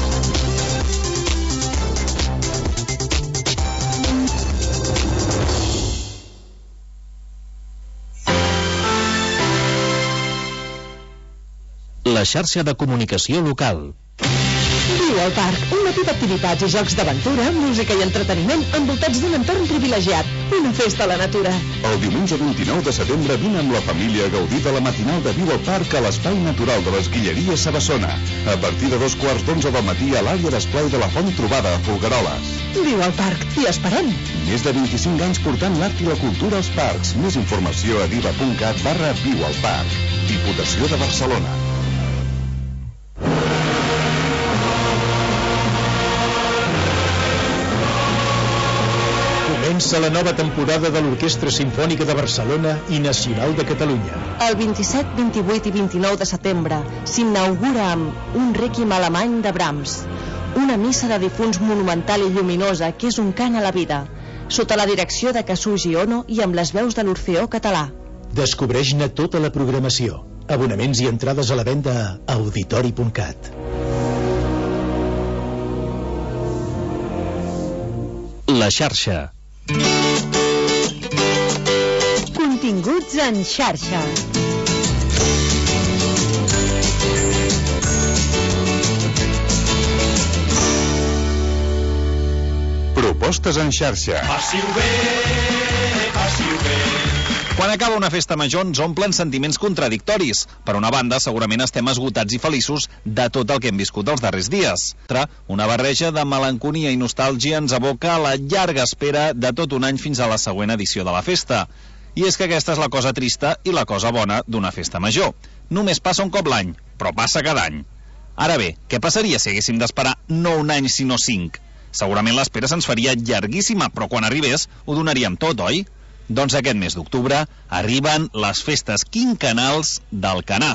La xarxa de comunicació local. Viu al parc, un matí d'activitats i jocs d'aventura, música i entreteniment envoltats d'un entorn privilegiat. Una festa a la natura. El diumenge vint-i-nou de setembre vine amb la família a gaudir de la matinal de Viu al Parc a l'Espai Natural de les Guilleries Sabassona. A partir de dos quarts d'onze del matí a l'àrea d'esplai de la Font Trobada a Folgueroles. Viu al Parc, t'hi esperem. Més de vint-i-cinc anys portant l'art i la cultura als parcs. Més informació a diva punt cat barra Viu al Parc. Diputació de Barcelona. Comença la nova temporada de l'Orquestra Simfònica de Barcelona i Nacional de Catalunya. El vint-i-set, vint-i-vuit i vint-i-nou de setembre s'inaugura amb un rèquiem alemany de Brahms, una missa de difunts monumental i lluminosa que és un cant a la vida, sota la direcció de Kazuji Ono i amb les veus de l'Orfeó Català. Descobreix-ne tota la programació. Abonaments i entrades a la venda a auditori punt cat. La xarxa. Continguts en xarxa. Propostes en xarxa. Passi-ho bé, passi-ho bé. Quan acaba una festa major ens omplen sentiments contradictoris. Per una banda, segurament estem esgotats i feliços de tot el que hem viscut els darrers dies. Tra, una barreja de melancolia i nostàlgia ens aboca a la llarga espera de tot un any fins a la següent edició de la festa. I és que aquesta és la cosa trista i la cosa bona d'una festa major. Només passa un cop l'any, però passa cada any. Ara bé, què passaria si haguéssim d'esperar no un any sinó cinc? Segurament l'espera se'ns faria llarguíssima, però quan arribés ho donaríem tot, oi? Doncs aquest mes d'octubre arriben les festes quinquennals d'Alcanar.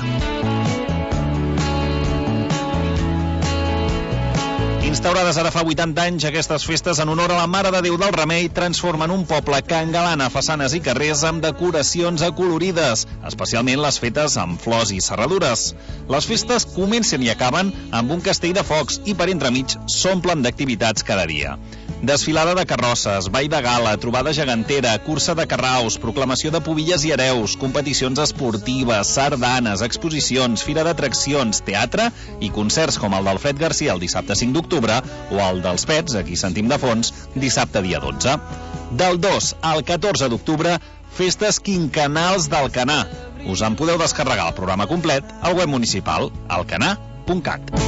Instaurades ara fa vuitanta anys, aquestes festes en honor a la Mare de Déu del Remei transformen un poble que engalana façanes i carrers amb decoracions acolorides, especialment les fetes amb flors i serradures. Les festes comencen i acaben amb un castell de focs i per entremig s'omplen d'activitats cada dia. Desfilada de carrosses, ball de gala, trobada gegantera, cursa de carraus, proclamació de pubilles i hereus, competicions esportives, sardanes, exposicions, fira d'atraccions, teatre i concerts com el d'Alfred Garcia el dissabte cinc d'octubre o el dels Pets, aquí sentim de fons, dissabte dia dotze. Del dos al catorze d'octubre, festes quinquennals d'Alcanar. Us en podeu descarregar el programa complet al web municipal alcanar punt cat.